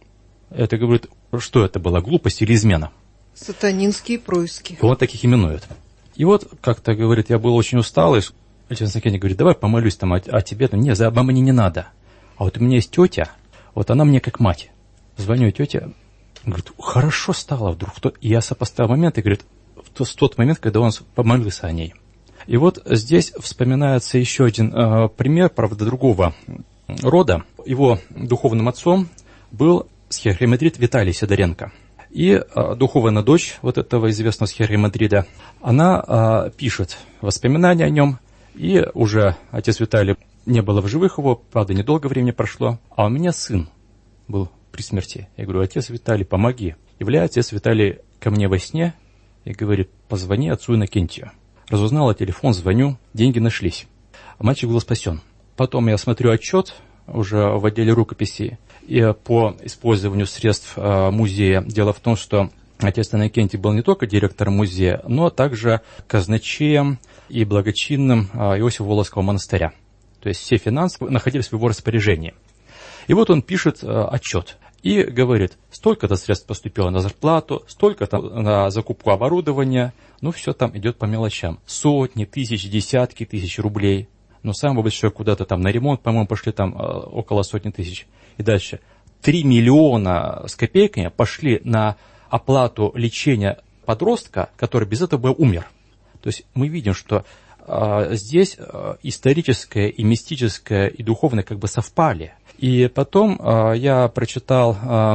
Это говорит, что это была, глупость или измена? Сатанинские происки. Вот таких именуют. И вот как-то, говорит, я был очень усталый, отец Иннокентий говорит, давай помолюсь там о, о тебе. Не, за обо мне не надо. А вот у меня есть тетя, вот она мне как мать. Звоню тете, говорит, хорошо стало вдруг. И я сопоставил момент, и говорит, в тот момент, когда он помолился о ней. И вот здесь вспоминается еще один э, пример, правда, другого рода. Его духовным отцом был схиархимандрит Виталий Сидоренко. И э, духовная дочь вот этого известного схиархимандрита, она э, пишет воспоминания о нем, и уже отец Виталий не было в живых его, правда, недолго времени прошло, а у меня сын был при смерти. Я говорю, отец Виталий, помоги. Является отец Виталий ко мне во сне и говорит, позвони отцу Иннокентию. Разузнала телефон, звоню, деньги нашлись. А мальчик был спасен. Потом я смотрю отчет уже в отделе рукописей и по использованию средств музея. Дело в том, что отец Иннокентий был не только директором музея, но также казначеем и благочинным Иосифо-Волоцкого монастыря. То есть все финансы находились в его распоряжении. И вот он пишет отчет и говорит, столько-то средств поступило на зарплату, столько-то на закупку оборудования, ну все там идет по мелочам. Сотни, тысячи, десятки тысяч рублей. Но самое большое куда-то там на ремонт, по-моему, пошли там около сотни тысяч. И дальше. Три миллиона с копейками пошли на оплату лечения подростка, который без этого бы умер. То есть мы видим, что а, здесь а, историческое и мистическое и духовное как бы совпали. И потом а, я прочитал а,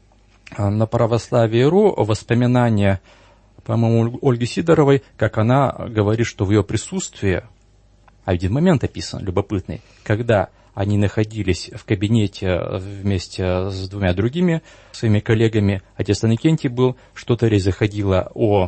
на православие.ру воспоминания, по-моему, Ольги Сидоровой, как она говорит, что в ее присутствии, а один момент описан любопытный, когда они находились в кабинете вместе с двумя другими своими коллегами, отец Иннокентий был, что-то речь заходила о,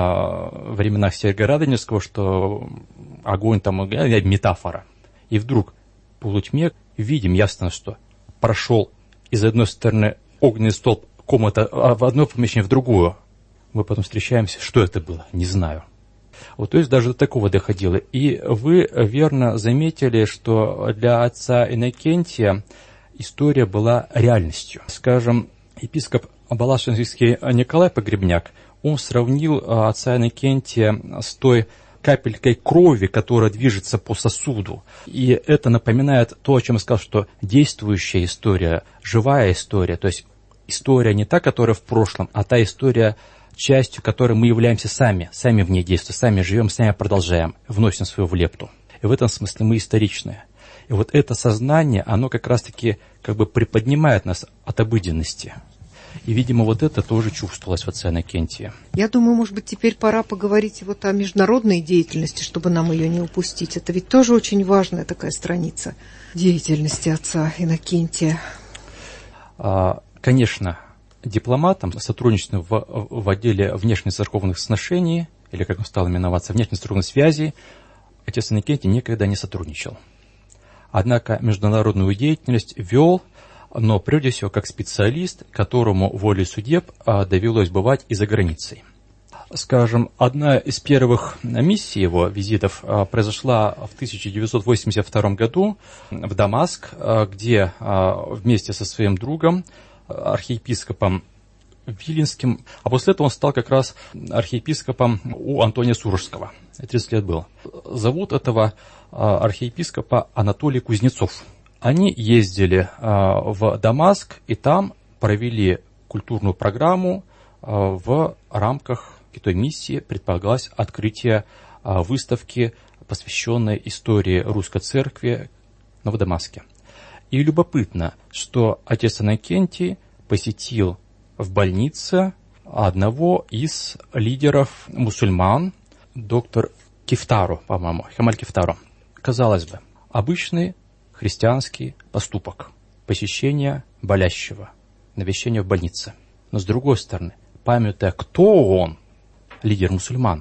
о временах Сергия Радонежского, что огонь там, метафора. И вдруг в полутьме видим ясно, что прошел из одной стороны огненный столб комната, а в одно помещение в другую. Мы потом встречаемся, что это было, не знаю. Вот, то есть даже до такого доходило. И вы верно заметили, что для отца Иннокентия история была реальностью. Скажем, епископ Балашинский Николай Погребняк, он сравнил отца Иннокентия с той капелькой крови, которая движется по сосуду. И это напоминает то, о чем я сказал, что действующая история, живая история, то есть история не та, которая в прошлом, а та история, частью которой мы являемся сами, сами в ней действуем, сами живем, сами продолжаем, вносим свою в лепту. И в этом смысле мы историчные. И вот это сознание, оно как раз-таки как бы приподнимает нас от обыденности. И, видимо, вот это тоже чувствовалось в отце Иннокентии. Я думаю, может быть, теперь пора поговорить вот о международной деятельности, чтобы нам ее не упустить. Это ведь тоже очень важная такая страница деятельности отца Иннокентия. А, конечно, дипломатом, сотрудничеством в, в отделе внешнецерковных сношений, или как он стал именоваться, внешнецерковных связей, отец Иннокентий никогда не сотрудничал. Однако международную деятельность вел, но прежде всего как специалист, которому волей судеб довелось бывать и за границей. Скажем, одна из первых миссий его, визитов, произошла в тысяча девятьсот восемьдесят втором году в Дамаск, где вместе со своим другом, архиепископом Виленским, а после этого он стал как раз архиепископом у Антония Сурожского. тридцать лет был. Зовут этого архиепископа Анатолий Кузнецов. Они ездили в Дамаск и там провели культурную программу. В рамках той миссии предполагалось открытие выставки, посвященной истории русской церкви в Дамаске. И любопытно, что отец Иннокентий посетил в больнице одного из лидеров мусульман, доктор Кифтару, по-моему, Хемаль Кифтару. Казалось бы, обычный христианский поступок. посещение болящего, навещение в больнице. Но с другой стороны, памятая, кто он, лидер мусульман,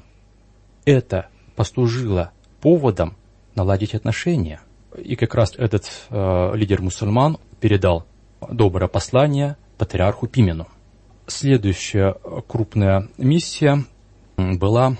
это послужило поводом наладить отношения. И как раз этот э, лидер мусульман передал доброе послание патриарху Пимену. Следующая крупная миссия была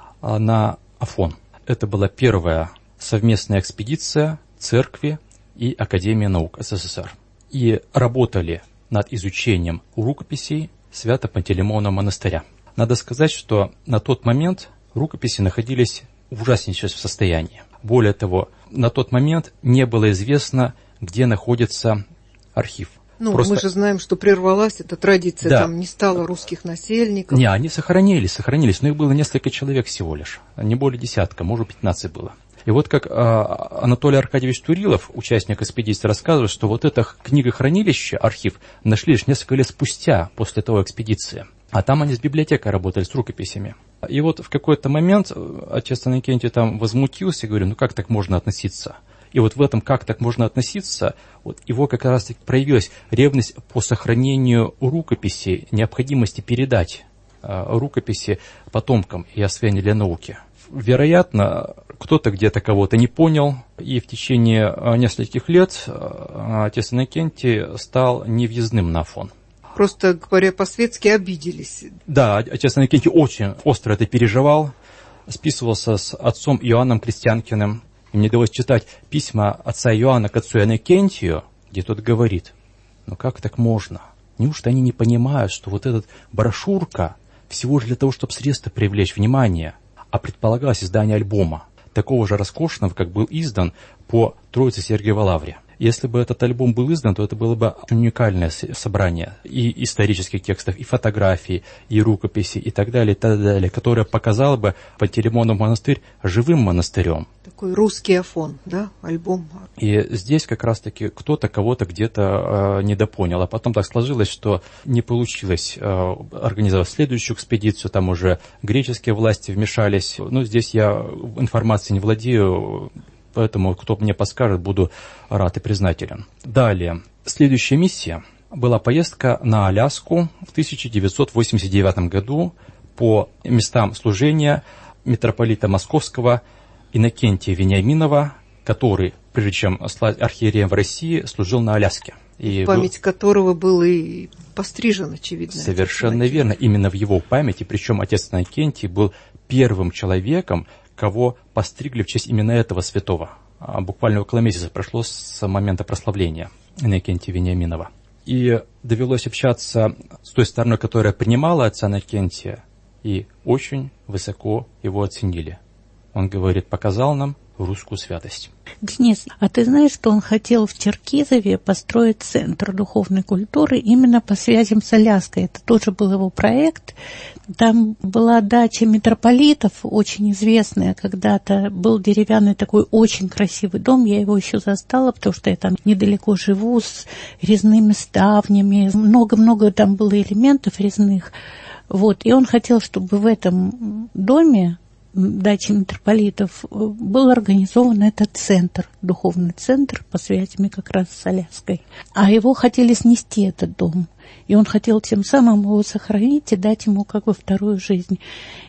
на Афон. Это была первая совместная экспедиция церкви и Академии наук СССР. И работали над изучением рукописей Свято-Пантелеймонова монастыря. Надо сказать, что на тот момент рукописи находились в ужаснейшем состоянии. Более того, на тот момент не было известно, где находится архив. Ну, Просто... мы же знаем, что прервалась эта традиция, да. Там не стало русских насельников. Не, они сохранились, сохранились, но их было несколько человек всего лишь, не более десятка, может, пятнадцать было. И вот как а, Анатолий Аркадьевич Турилов, участник экспедиции, рассказывает, что вот это книгохранилище, архив, нашли лишь несколько лет спустя после того экспедиции. А там они с библиотекой работали, с рукописями. И вот в какой-то момент отец Иннокентий там возмутился и говорит, ну как так можно относиться? И вот в этом, как так можно относиться, вот его как раз проявилась ревность по сохранению рукописи, необходимости передать э, рукописи потомкам и освоению для науки. Вероятно, кто-то где-то кого-то не понял, и в течение нескольких лет э, отец Иннокентий стал невъездным на Афон. Просто, говоря по-светски, обиделись. Да, отец Иннокентий очень остро это переживал, списывался с отцом Иоанном Крестьянкиным. И мне довелось читать письма отца Иоанна к отцу Иннокентию, где тот говорит, ну как так можно? Неужто они не понимают, что вот эта брошюрка всего лишь для того, чтобы средства привлечь внимание, а предполагалось издание альбома, такого же роскошного, как был издан по Троице Сергиевой Лавре. Если бы этот альбом был издан, то это было бы уникальное собрание и исторических текстов, и фотографий, и рукописей, и так далее, и так далее, которое показало бы Пантелеймонов монастырь живым монастырем. Такой русский Афон, да, альбом. И здесь как раз-таки кто-то кого-то где-то э, недопонял. А потом так сложилось, что не получилось э, организовать следующую экспедицию, там уже греческие власти вмешались. Ну, здесь я информацией не владею, поэтому, кто мне подскажет, буду рад и признателен. Далее. Следующая миссия была поездка на Аляску в тысяча девятьсот восемьдесят девятом году по местам служения митрополита Московского Иннокентия Вениаминова, который, прежде чем стать архиереем в России, служил на Аляске. И память был... которого был и пострижен, очевидно. Совершенно верно. Именно в его памяти, причем отец Иннокентий был первым человеком, кого постригли в честь именно этого святого. Буквально около месяца прошло с момента прославления Иннокентия Вениаминова. И довелось общаться с той стороной, которая принимала отца Иннокентия, и очень высоко его оценили. Он говорит, показал нам русскую святость. Денис, а ты знаешь, что он хотел в Черкизове построить центр духовной культуры именно по связям с Аляской? Это тоже был его проект. Там была дача митрополитов, очень известная когда-то. Был деревянный такой очень красивый дом. Я его еще застала, потому что я там недалеко живу, с резными ставнями. Много-много там было элементов резных. Вот. И он хотел, чтобы в этом доме, дачи митрополитов, был организован этот центр, духовный центр по связям как раз с Аляской. А его хотели снести, этот дом. И он хотел тем самым его сохранить и дать ему как бы вторую жизнь.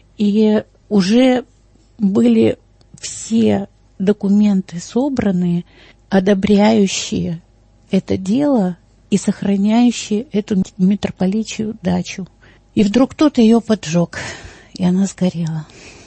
И уже были все документы собраны, одобряющие это дело и сохраняющие эту митрополичью дачу. И вдруг кто-то ее поджег, и она сгорела.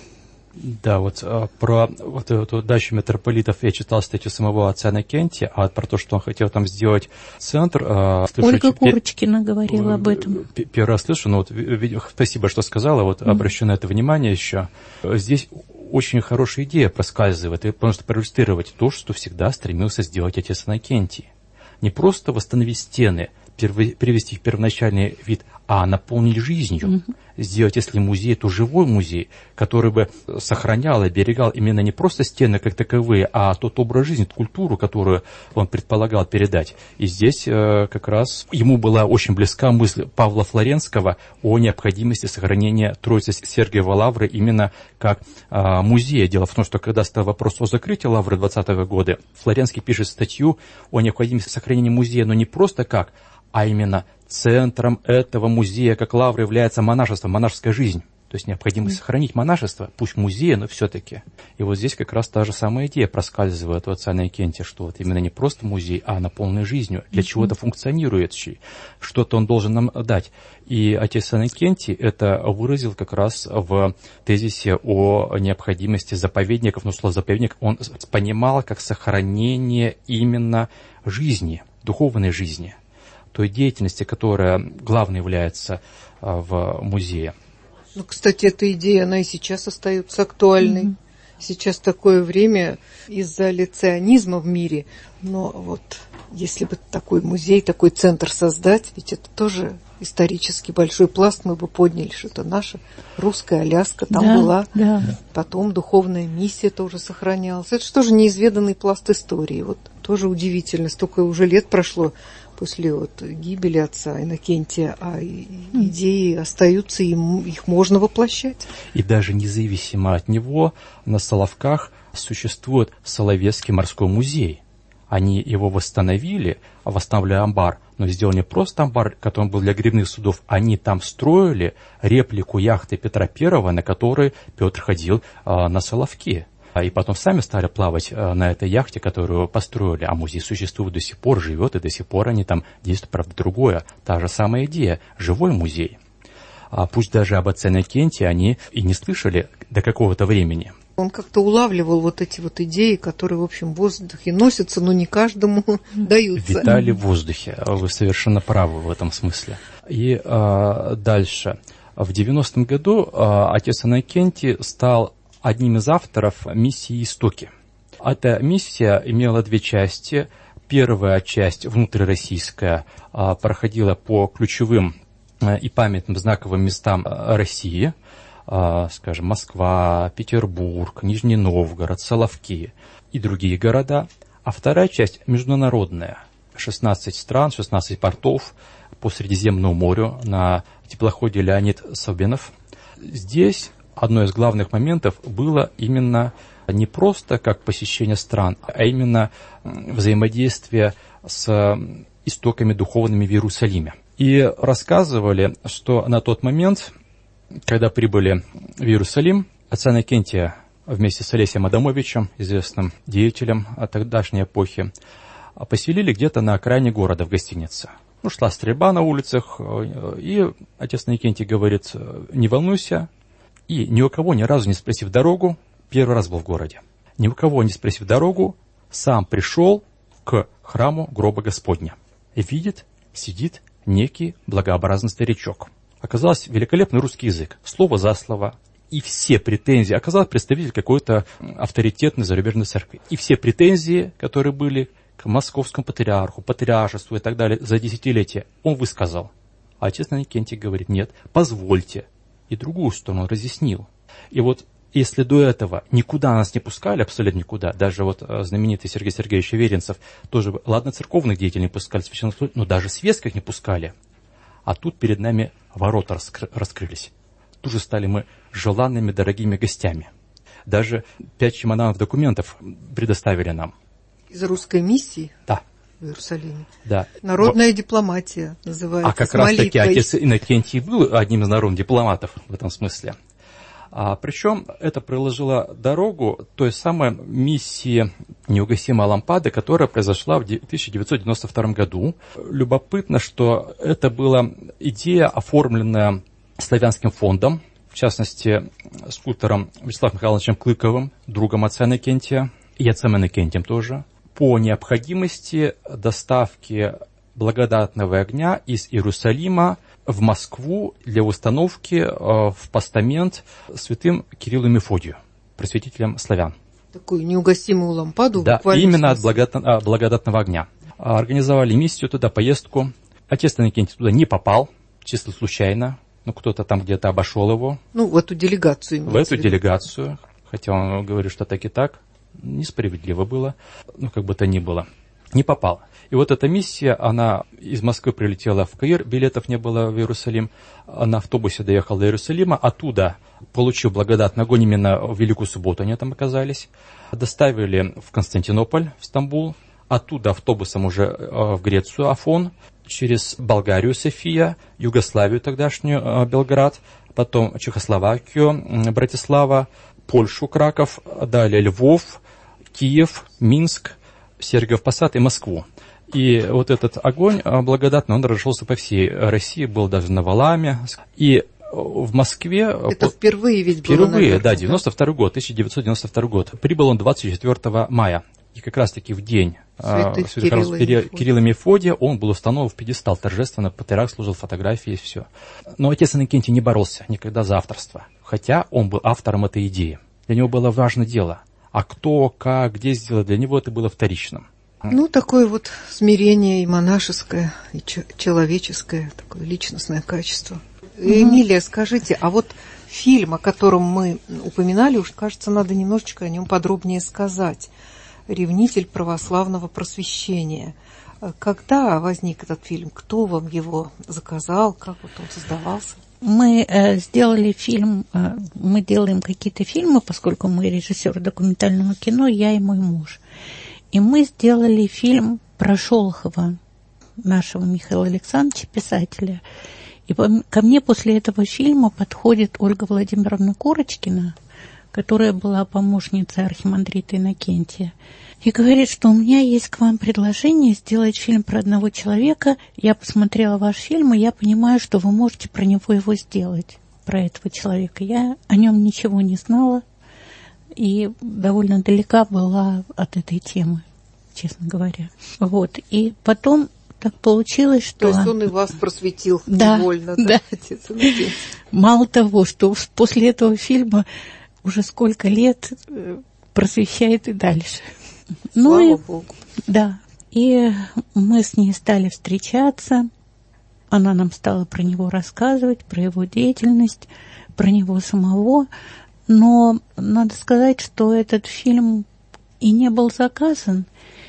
Да, вот а, про вот эту дачу митрополитов я читал статью самого отца Иннокентия, а про то, что он хотел там сделать центр... А, Ольга слышу, Курочкина пер... говорила об этом. Первый раз слышу, но вот спасибо, что сказала, вот mm-hmm. обращу на это внимание еще. Здесь очень хорошая идея проскальзывает, потому что проиллюстрировать то, что всегда стремился сделать отец Иннокентий. Не просто восстановить стены, привести их в первоначальный вид, а наполнить жизнью. Mm-hmm. сделать, если музей, то живой музей, который бы сохранял и оберегал именно не просто стены как таковые, а тот образ жизни, ту культуру, которую он предполагал передать. И здесь э, как раз ему была очень близка мысль Павла Флоренского о необходимости сохранения Троицы Сергиевой Лавры именно как э, музея. Дело в том, что когда стал вопрос о закрытии Лавры двадцатого года, Флоренский пишет статью о необходимости сохранения музея, но не просто как, а именно центром этого музея, как Лавра, является монашество, монашеская жизнь. То есть необходимость сохранить монашество, пусть музей, но все-таки. И вот здесь как раз та же самая идея проскальзывает у отца Иннокентия, что вот именно не просто музей, а наполненный жизнью, для чего-то функционирующий, что-то он должен нам дать. И отец Иннокентий это выразил как раз в тезисе о необходимости заповедников, но слово заповедник он понимал как сохранение именно жизни, духовной жизни, той деятельности, которая главной является в музее. Ну, кстати, эта идея, она и сейчас остается актуальной. Mm-hmm. Сейчас такое время изоляционизма в мире, но вот если бы такой музей, такой центр создать, ведь это тоже исторически большой пласт, мы бы подняли, что это наша русская Аляска там да, была, да. Потом духовная миссия тоже сохранялась. Это же тоже неизведанный пласт истории. Вот тоже удивительно, столько уже лет прошло после вот гибели отца Иннокентия, а идеи остаются, и их можно воплощать. И даже независимо от него на Соловках существует Соловецкий морской музей. Они его восстановили, восстанавливали амбар, но сделали не просто амбар, который был для грибных судов, они там строили реплику яхты Петра Первого, на которой Петр ходил а, на Соловки. И потом сами стали плавать на этой яхте, которую построили. А музей существует до сих пор, живет, и до сих пор они там действуют, правда, другое. Та же самая идея. Живой музей. А пусть даже об отце Иннокентии они и не слышали до какого-то времени. Он как-то улавливал вот эти вот идеи, которые, в общем, в воздухе носятся, но не каждому даются. Витали в воздухе. Вы совершенно правы в этом смысле. И а, дальше. В девяностом году а, отец Иннокентий стал одним из авторов миссии «Истоки». Эта миссия имела две части. Первая часть, внутрироссийская, проходила по ключевым и памятным знаковым местам России, скажем, Москва, Петербург, Нижний Новгород, Соловки и другие города. А вторая часть международная. шестнадцать стран, шестнадцать портов по Средиземному морю на теплоходе «Леонид Собинов». Здесь одно из главных моментов было именно не просто как посещение стран, а именно взаимодействие с истоками духовными в Иерусалиме. И рассказывали, что на тот момент, когда прибыли в Иерусалим, отца Иннокентия вместе с Олесием Адамовичем, известным деятелем тогдашней эпохи, поселили где-то на окраине города в гостинице. Ну, шла стрельба на улицах, и отец Иннокентий говорит: не волнуйся. И ни у кого ни разу не спросив дорогу, первый раз был в городе, ни у кого не спросив дорогу, сам пришел к храму гроба Господня. И видит, сидит некий благообразный старичок. Оказалось, великолепный русский язык, слово за слово. И все претензии, оказалось, представитель какой-то авторитетной зарубежной церкви. И все претензии, которые были к московскому патриарху, патриаршеству и так далее за десятилетия, он высказал. А отец Иннокентий говорит: нет, позвольте. И другую сторону разъяснил. И вот если до этого никуда нас не пускали, абсолютно никуда, даже вот знаменитый Сергей Сергеевич Веренцев тоже, ладно, церковных деятелей не пускали, священнослужителей, но даже светских не пускали. А тут перед нами ворота раскры- раскрылись. Тут же стали мы желанными, дорогими гостями. Даже пять чемоданов документов предоставили нам. Из русской миссии? Да. В Иерусалиме. Да. Народная вот. Дипломатия называется. А как раз таки отец Иннокентий был одним из народных дипломатов в этом смысле. А, причем это проложило дорогу той самой миссии «Неугасимая лампада», которая произошла в тысяча девятьсот девяносто втором году. Любопытно, что это была идея, оформленная Славянским фондом, в частности, скульптором Вячеславом Михайловичем Клыковым, другом отца Иннокентия, и отцом Иннокентием тоже, по необходимости доставки благодатного огня из Иерусалима в Москву для установки в постамент святым Кириллу и Мефодию, просветителям славян. Такую неугасимую лампаду. Да, именно от благодатного, благодатного огня. Организовали миссию туда, поездку. Отец Иннокентий туда не попал, чисто случайно. Ну, кто-то там где-то обошел его. Ну, в эту делегацию. В эту делегацию. Хотя он говорит, что так и так. Несправедливо было. Ну, как бы то ни было. Не попал. И вот эта миссия, она из Москвы прилетела в Каир, билетов не было в Иерусалим. На автобусе доехала до Иерусалима. Оттуда, получив благодатный огонь, именно в Великую Субботу они там оказались. Доставили в Константинополь, в Стамбул. Оттуда автобусом уже в Грецию, Афон. Через Болгарию, София, Югославию тогдашнюю, Белград. Потом Чехословакию, Братислава, Польшу, Краков. Далее Львов, Киев, Минск, Сергиев Посад и Москву. И вот этот огонь благодатный, он разошелся по всей России, был даже на Валааме. И в Москве... Это впервые ведь было, Впервые, наверное, да, девяносто второй год, тысяча девятьсот девяносто второй год. Прибыл он двадцать четвёртого мая. И как раз-таки в день Святых Святых Кирилла, Кирилла, Кирилла и Мефодия он был установлен в пьедестал торжественно, патриарх служил фотографии и все. Но отец Иннокентий не боролся никогда за авторство, хотя он был автором этой идеи. Для него было важно дело. А кто, как, где сделать, для него это было вторичным. Ну, такое вот смирение и монашеское, и человеческое, такое личностное качество. Mm-hmm. Эмилия, скажите, а вот фильм, о котором мы упоминали, уж, кажется, надо немножечко о нем подробнее сказать. «Ревнитель православного просвещения». Когда возник этот фильм? Кто вам его заказал? Как вот он создавался? Мы э, сделали фильм, э, мы делаем какие-то фильмы, поскольку мы режиссеры документального кино, я и мой муж. И мы сделали фильм про Шолохова, нашего Михаила Александровича, писателя. И по, ко мне после этого фильма подходит Ольга Владимировна Курочкина, которая была помощницей архимандрита Иннокентия, и говорит, что у меня есть к вам предложение сделать фильм про одного человека. Я посмотрела ваш фильм, и я понимаю, что вы можете про него его сделать, про этого человека. Я о нем ничего не знала и довольно далека была от этой темы, честно говоря. Вот. И потом так получилось, что... То есть он и вас просветил да, невольно, да, да, отец Иннокентий? Мало того, что после этого фильма уже сколько лет просвещает и дальше. Слава ну и, Богу. Да. И мы с ней стали встречаться. Она нам стала про него рассказывать, про его деятельность, про него самого. Но надо сказать, что этот фильм и не был заказан,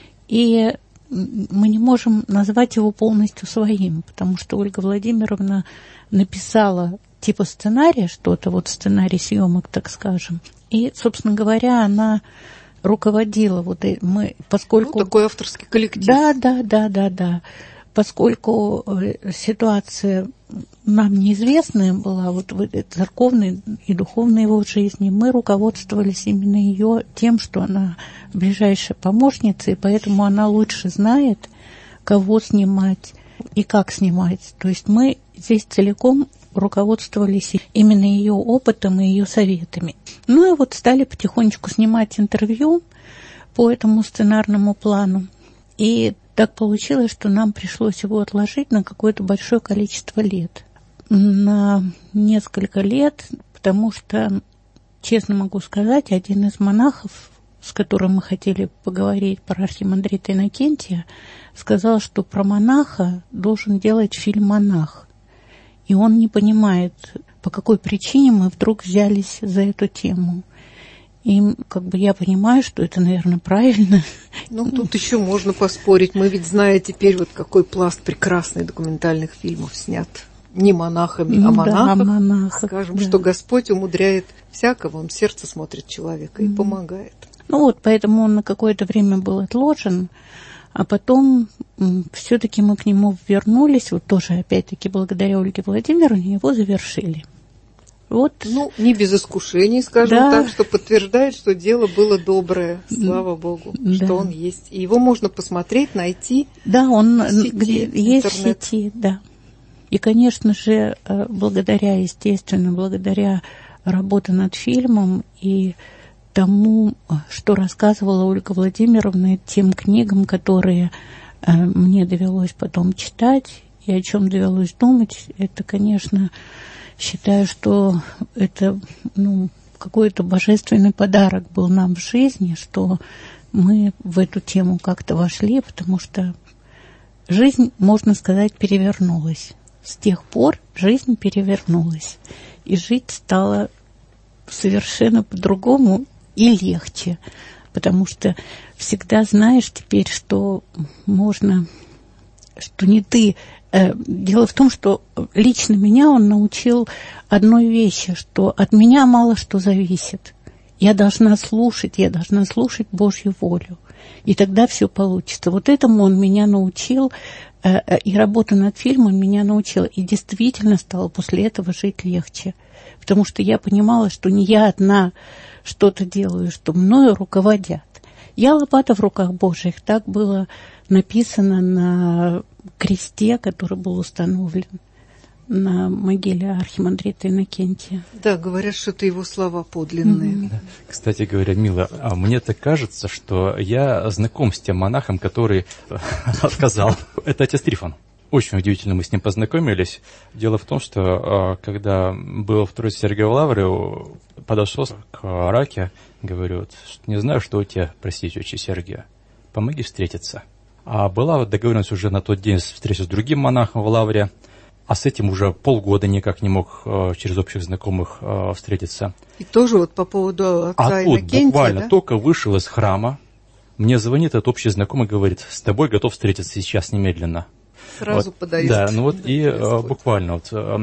и мы не можем назвать его полностью своим, потому что Ольга Владимировна написала типа сценария, что-то, вот сценарий съемок, так скажем. И, собственно говоря, она руководила, вот мы, поскольку... Ну, такой авторский коллектив. Да, да, да, да, да. Поскольку ситуация нам неизвестная была, вот в церковной и духовной его жизни, мы руководствовались именно ее тем, что она ближайшая помощница, и поэтому она лучше знает, кого снимать и как снимать. То есть мы здесь целиком руководствовались именно ее опытом и ее советами. Ну и вот стали потихонечку снимать интервью по этому сценарному плану. И так получилось, что нам пришлось его отложить на какое-то большое количество лет. На несколько лет, потому что, честно могу сказать, один из монахов, с которым мы хотели поговорить про архимандрита Иннокентия, сказал, что про монаха должен делать фильм «Монах». И он не понимает, по какой причине мы вдруг взялись за эту тему. И как бы я понимаю, что это, наверное, правильно. Ну, тут еще можно поспорить. Мы ведь знаем теперь, вот какой пласт прекрасных документальных фильмов снят. Не монахами, ну, а монахах. Да, монахах. Скажем, да. что Господь умудряет всякого, Он в сердце смотрит человека и mm-hmm. помогает. Ну вот, поэтому он на какое-то время был отложен. А потом все-таки мы к нему вернулись, вот тоже, опять-таки, благодаря Ольге Владимировне, его завершили. Вот. Ну, не без искушений, скажем да. так, что подтверждает, что дело было доброе, слава Богу, да. что он есть. И его можно посмотреть, найти. Да, он в сети, где, есть в сети, да. И, конечно же, благодаря, естественно, благодаря работе над фильмом и тому, что рассказывала Ольга Владимировна, тем книгам, которые э, мне довелось потом читать и о чем довелось думать, это, конечно, считаю, что это ну, какой-то божественный подарок был нам в жизни, что мы в эту тему как-то вошли, потому что жизнь, можно сказать, перевернулась. с тех пор жизнь перевернулась, и жить стало совершенно по-другому и легче, потому что всегда знаешь теперь, что можно, что не ты. Дело в том, что лично меня он научил одной вещи, что от меня мало что зависит. Я должна слушать, я должна слушать Божью волю, и тогда все получится. Вот этому он меня научил, и работа над фильмом меня научила, и действительно стало после этого жить легче, потому что я понимала, что не я одна что-то делаю, что мною руководят. Я лопата в руках Божьих, так было написано на кресте, который был установлен на могиле архимандрита Иннокентия. Да, говорят, что это его слова подлинные. Mm-hmm. Кстати говоря, Мила, мне так кажется, что я знаком с тем монахом, который сказал. Это отец Трифон. Очень удивительно, мы с ним познакомились. Дело в том, что когда был в Троице Сергиевой Лавре, подошел к Раке, говорю, не знаю, что у тебя, простите, отче Сергия, помоги встретиться. А была договоренность уже на тот день встречи с другим монахом в Лавре, а с этим уже полгода никак не мог э, через общих знакомых э, встретиться. И тоже вот по поводу отца а Иннокентия, тут буквально да? только вышел из храма, мне звонит этот общий знакомый и говорит, с тобой готов встретиться сейчас немедленно. Сразу вот, подает. Да, ну вот и э, буквально вот, э,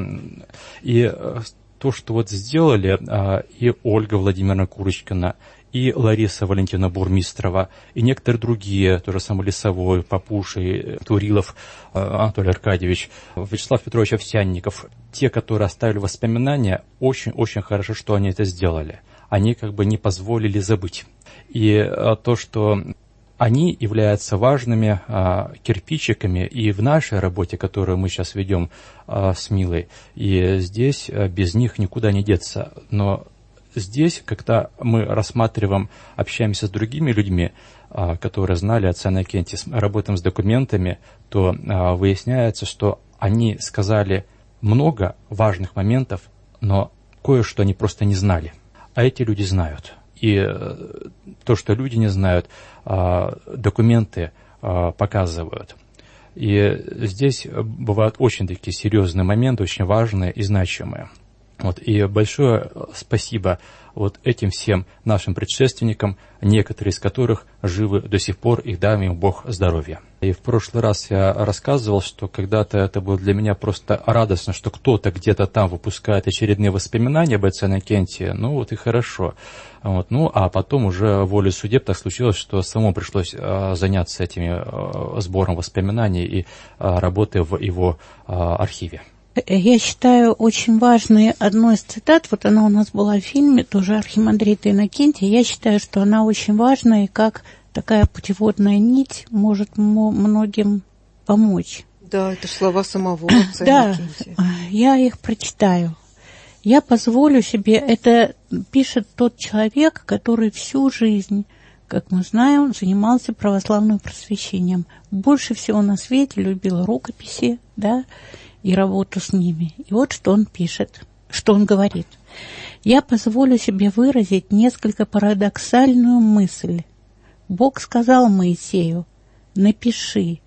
и э, то, что вот сделали э, и Ольга Владимировна Курочкина, и Лариса Валентина Бурмистрова, и некоторые другие, то же самое Лесовой, Папуши, Турилов, Анатолий Аркадьевич, Вячеслав Петрович Овсянников, те, которые оставили воспоминания, очень-очень хорошо, что они это сделали. Они как бы не позволили забыть. И то, что они являются важными а, кирпичиками и в нашей работе, которую мы сейчас ведем а, с Милой, и здесь а, без них никуда не деться. Но здесь, когда мы рассматриваем, общаемся с другими людьми, а, которые знали отца Иннокентия, работаем с документами, то а, выясняется, что они сказали много важных моментов, но кое-что они просто не знали. А эти люди знают. И то, что люди не знают, документы показывают. И здесь бывают очень такие серьезные моменты, очень важные и значимые. Вот. И большое спасибо вот этим всем нашим предшественникам, некоторые из которых живы до сих пор, и дай им Бог здоровья. И в прошлый раз я рассказывал, что когда-то это было для меня просто радостно, что кто-то где-то там выпускает очередные воспоминания об отце Иннокентии, ну вот и хорошо. Вот. Ну а потом уже волей судеб так случилось, что самому пришлось а, заняться этими а, сбором воспоминаний и а, работой в его а, архиве. Я считаю очень важной одной из цитат, вот она у нас была в фильме, тоже архимандрита Иннокентия, я считаю, что она очень важна и как такая путеводная нить может многим помочь. Да, это же слова самого отца Да, Иннокентия. Я их прочитаю. Я позволю себе, это пишет тот человек, который всю жизнь, как мы знаем, занимался православным просвещением. Больше всего на свете любил рукописи, да, и работу с ними. И вот что он пишет, что он говорит. «Я позволю себе выразить несколько парадоксальную мысль. Бог сказал Моисею, напиши,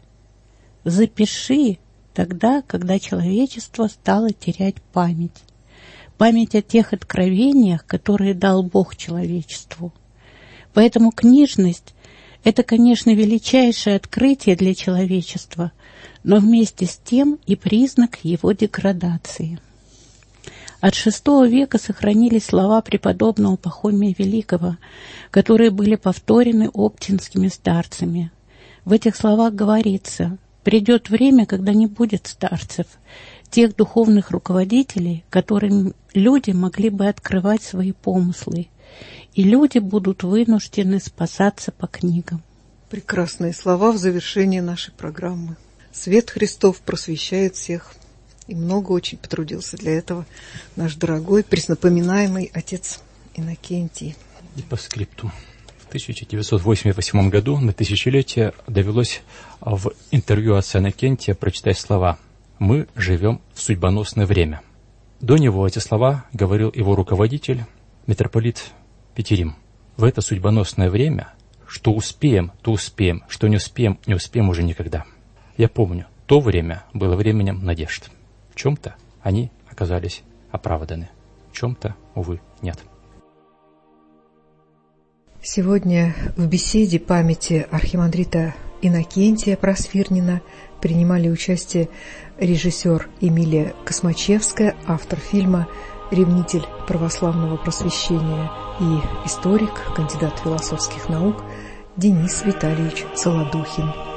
запиши тогда, когда человечество стало терять память. Память о тех откровениях, которые дал Бог человечеству. Поэтому книжность – это, конечно, величайшее открытие для человечества, но вместе с тем и признак его деградации. От шестого века сохранились слова преподобного Пахомия Великого, которые были повторены оптинскими старцами. В этих словах говорится: «Придет время, когда не будет старцев, тех духовных руководителей, которым люди могли бы открывать свои помыслы, и люди будут вынуждены спасаться по книгам». Прекрасные слова в завершении нашей программы. Свет Христов просвещает всех. И много очень потрудился для этого наш дорогой, преснопоминаемый отец Иннокентий. И по скрипту. В тысяча девятьсот восемьдесят восьмом году на тысячелетие довелось в интервью отца Иннокентия прочитать слова «Мы живем в судьбоносное время». До него эти слова говорил его руководитель, митрополит Петерим. В это судьбоносное время, что успеем, то успеем, что не успеем, не успеем уже никогда. Я помню, то время было временем надежд. В чем-то они оказались оправданы, в чем-то, увы, нет. Сегодня в беседе памяти архимандрита Иннокентия Просвирнина принимали участие режиссер Эмилия Космачевская, автор фильма «Ревнитель православного просвещения», и историк, кандидат философских наук Денис Витальевич Солодухин.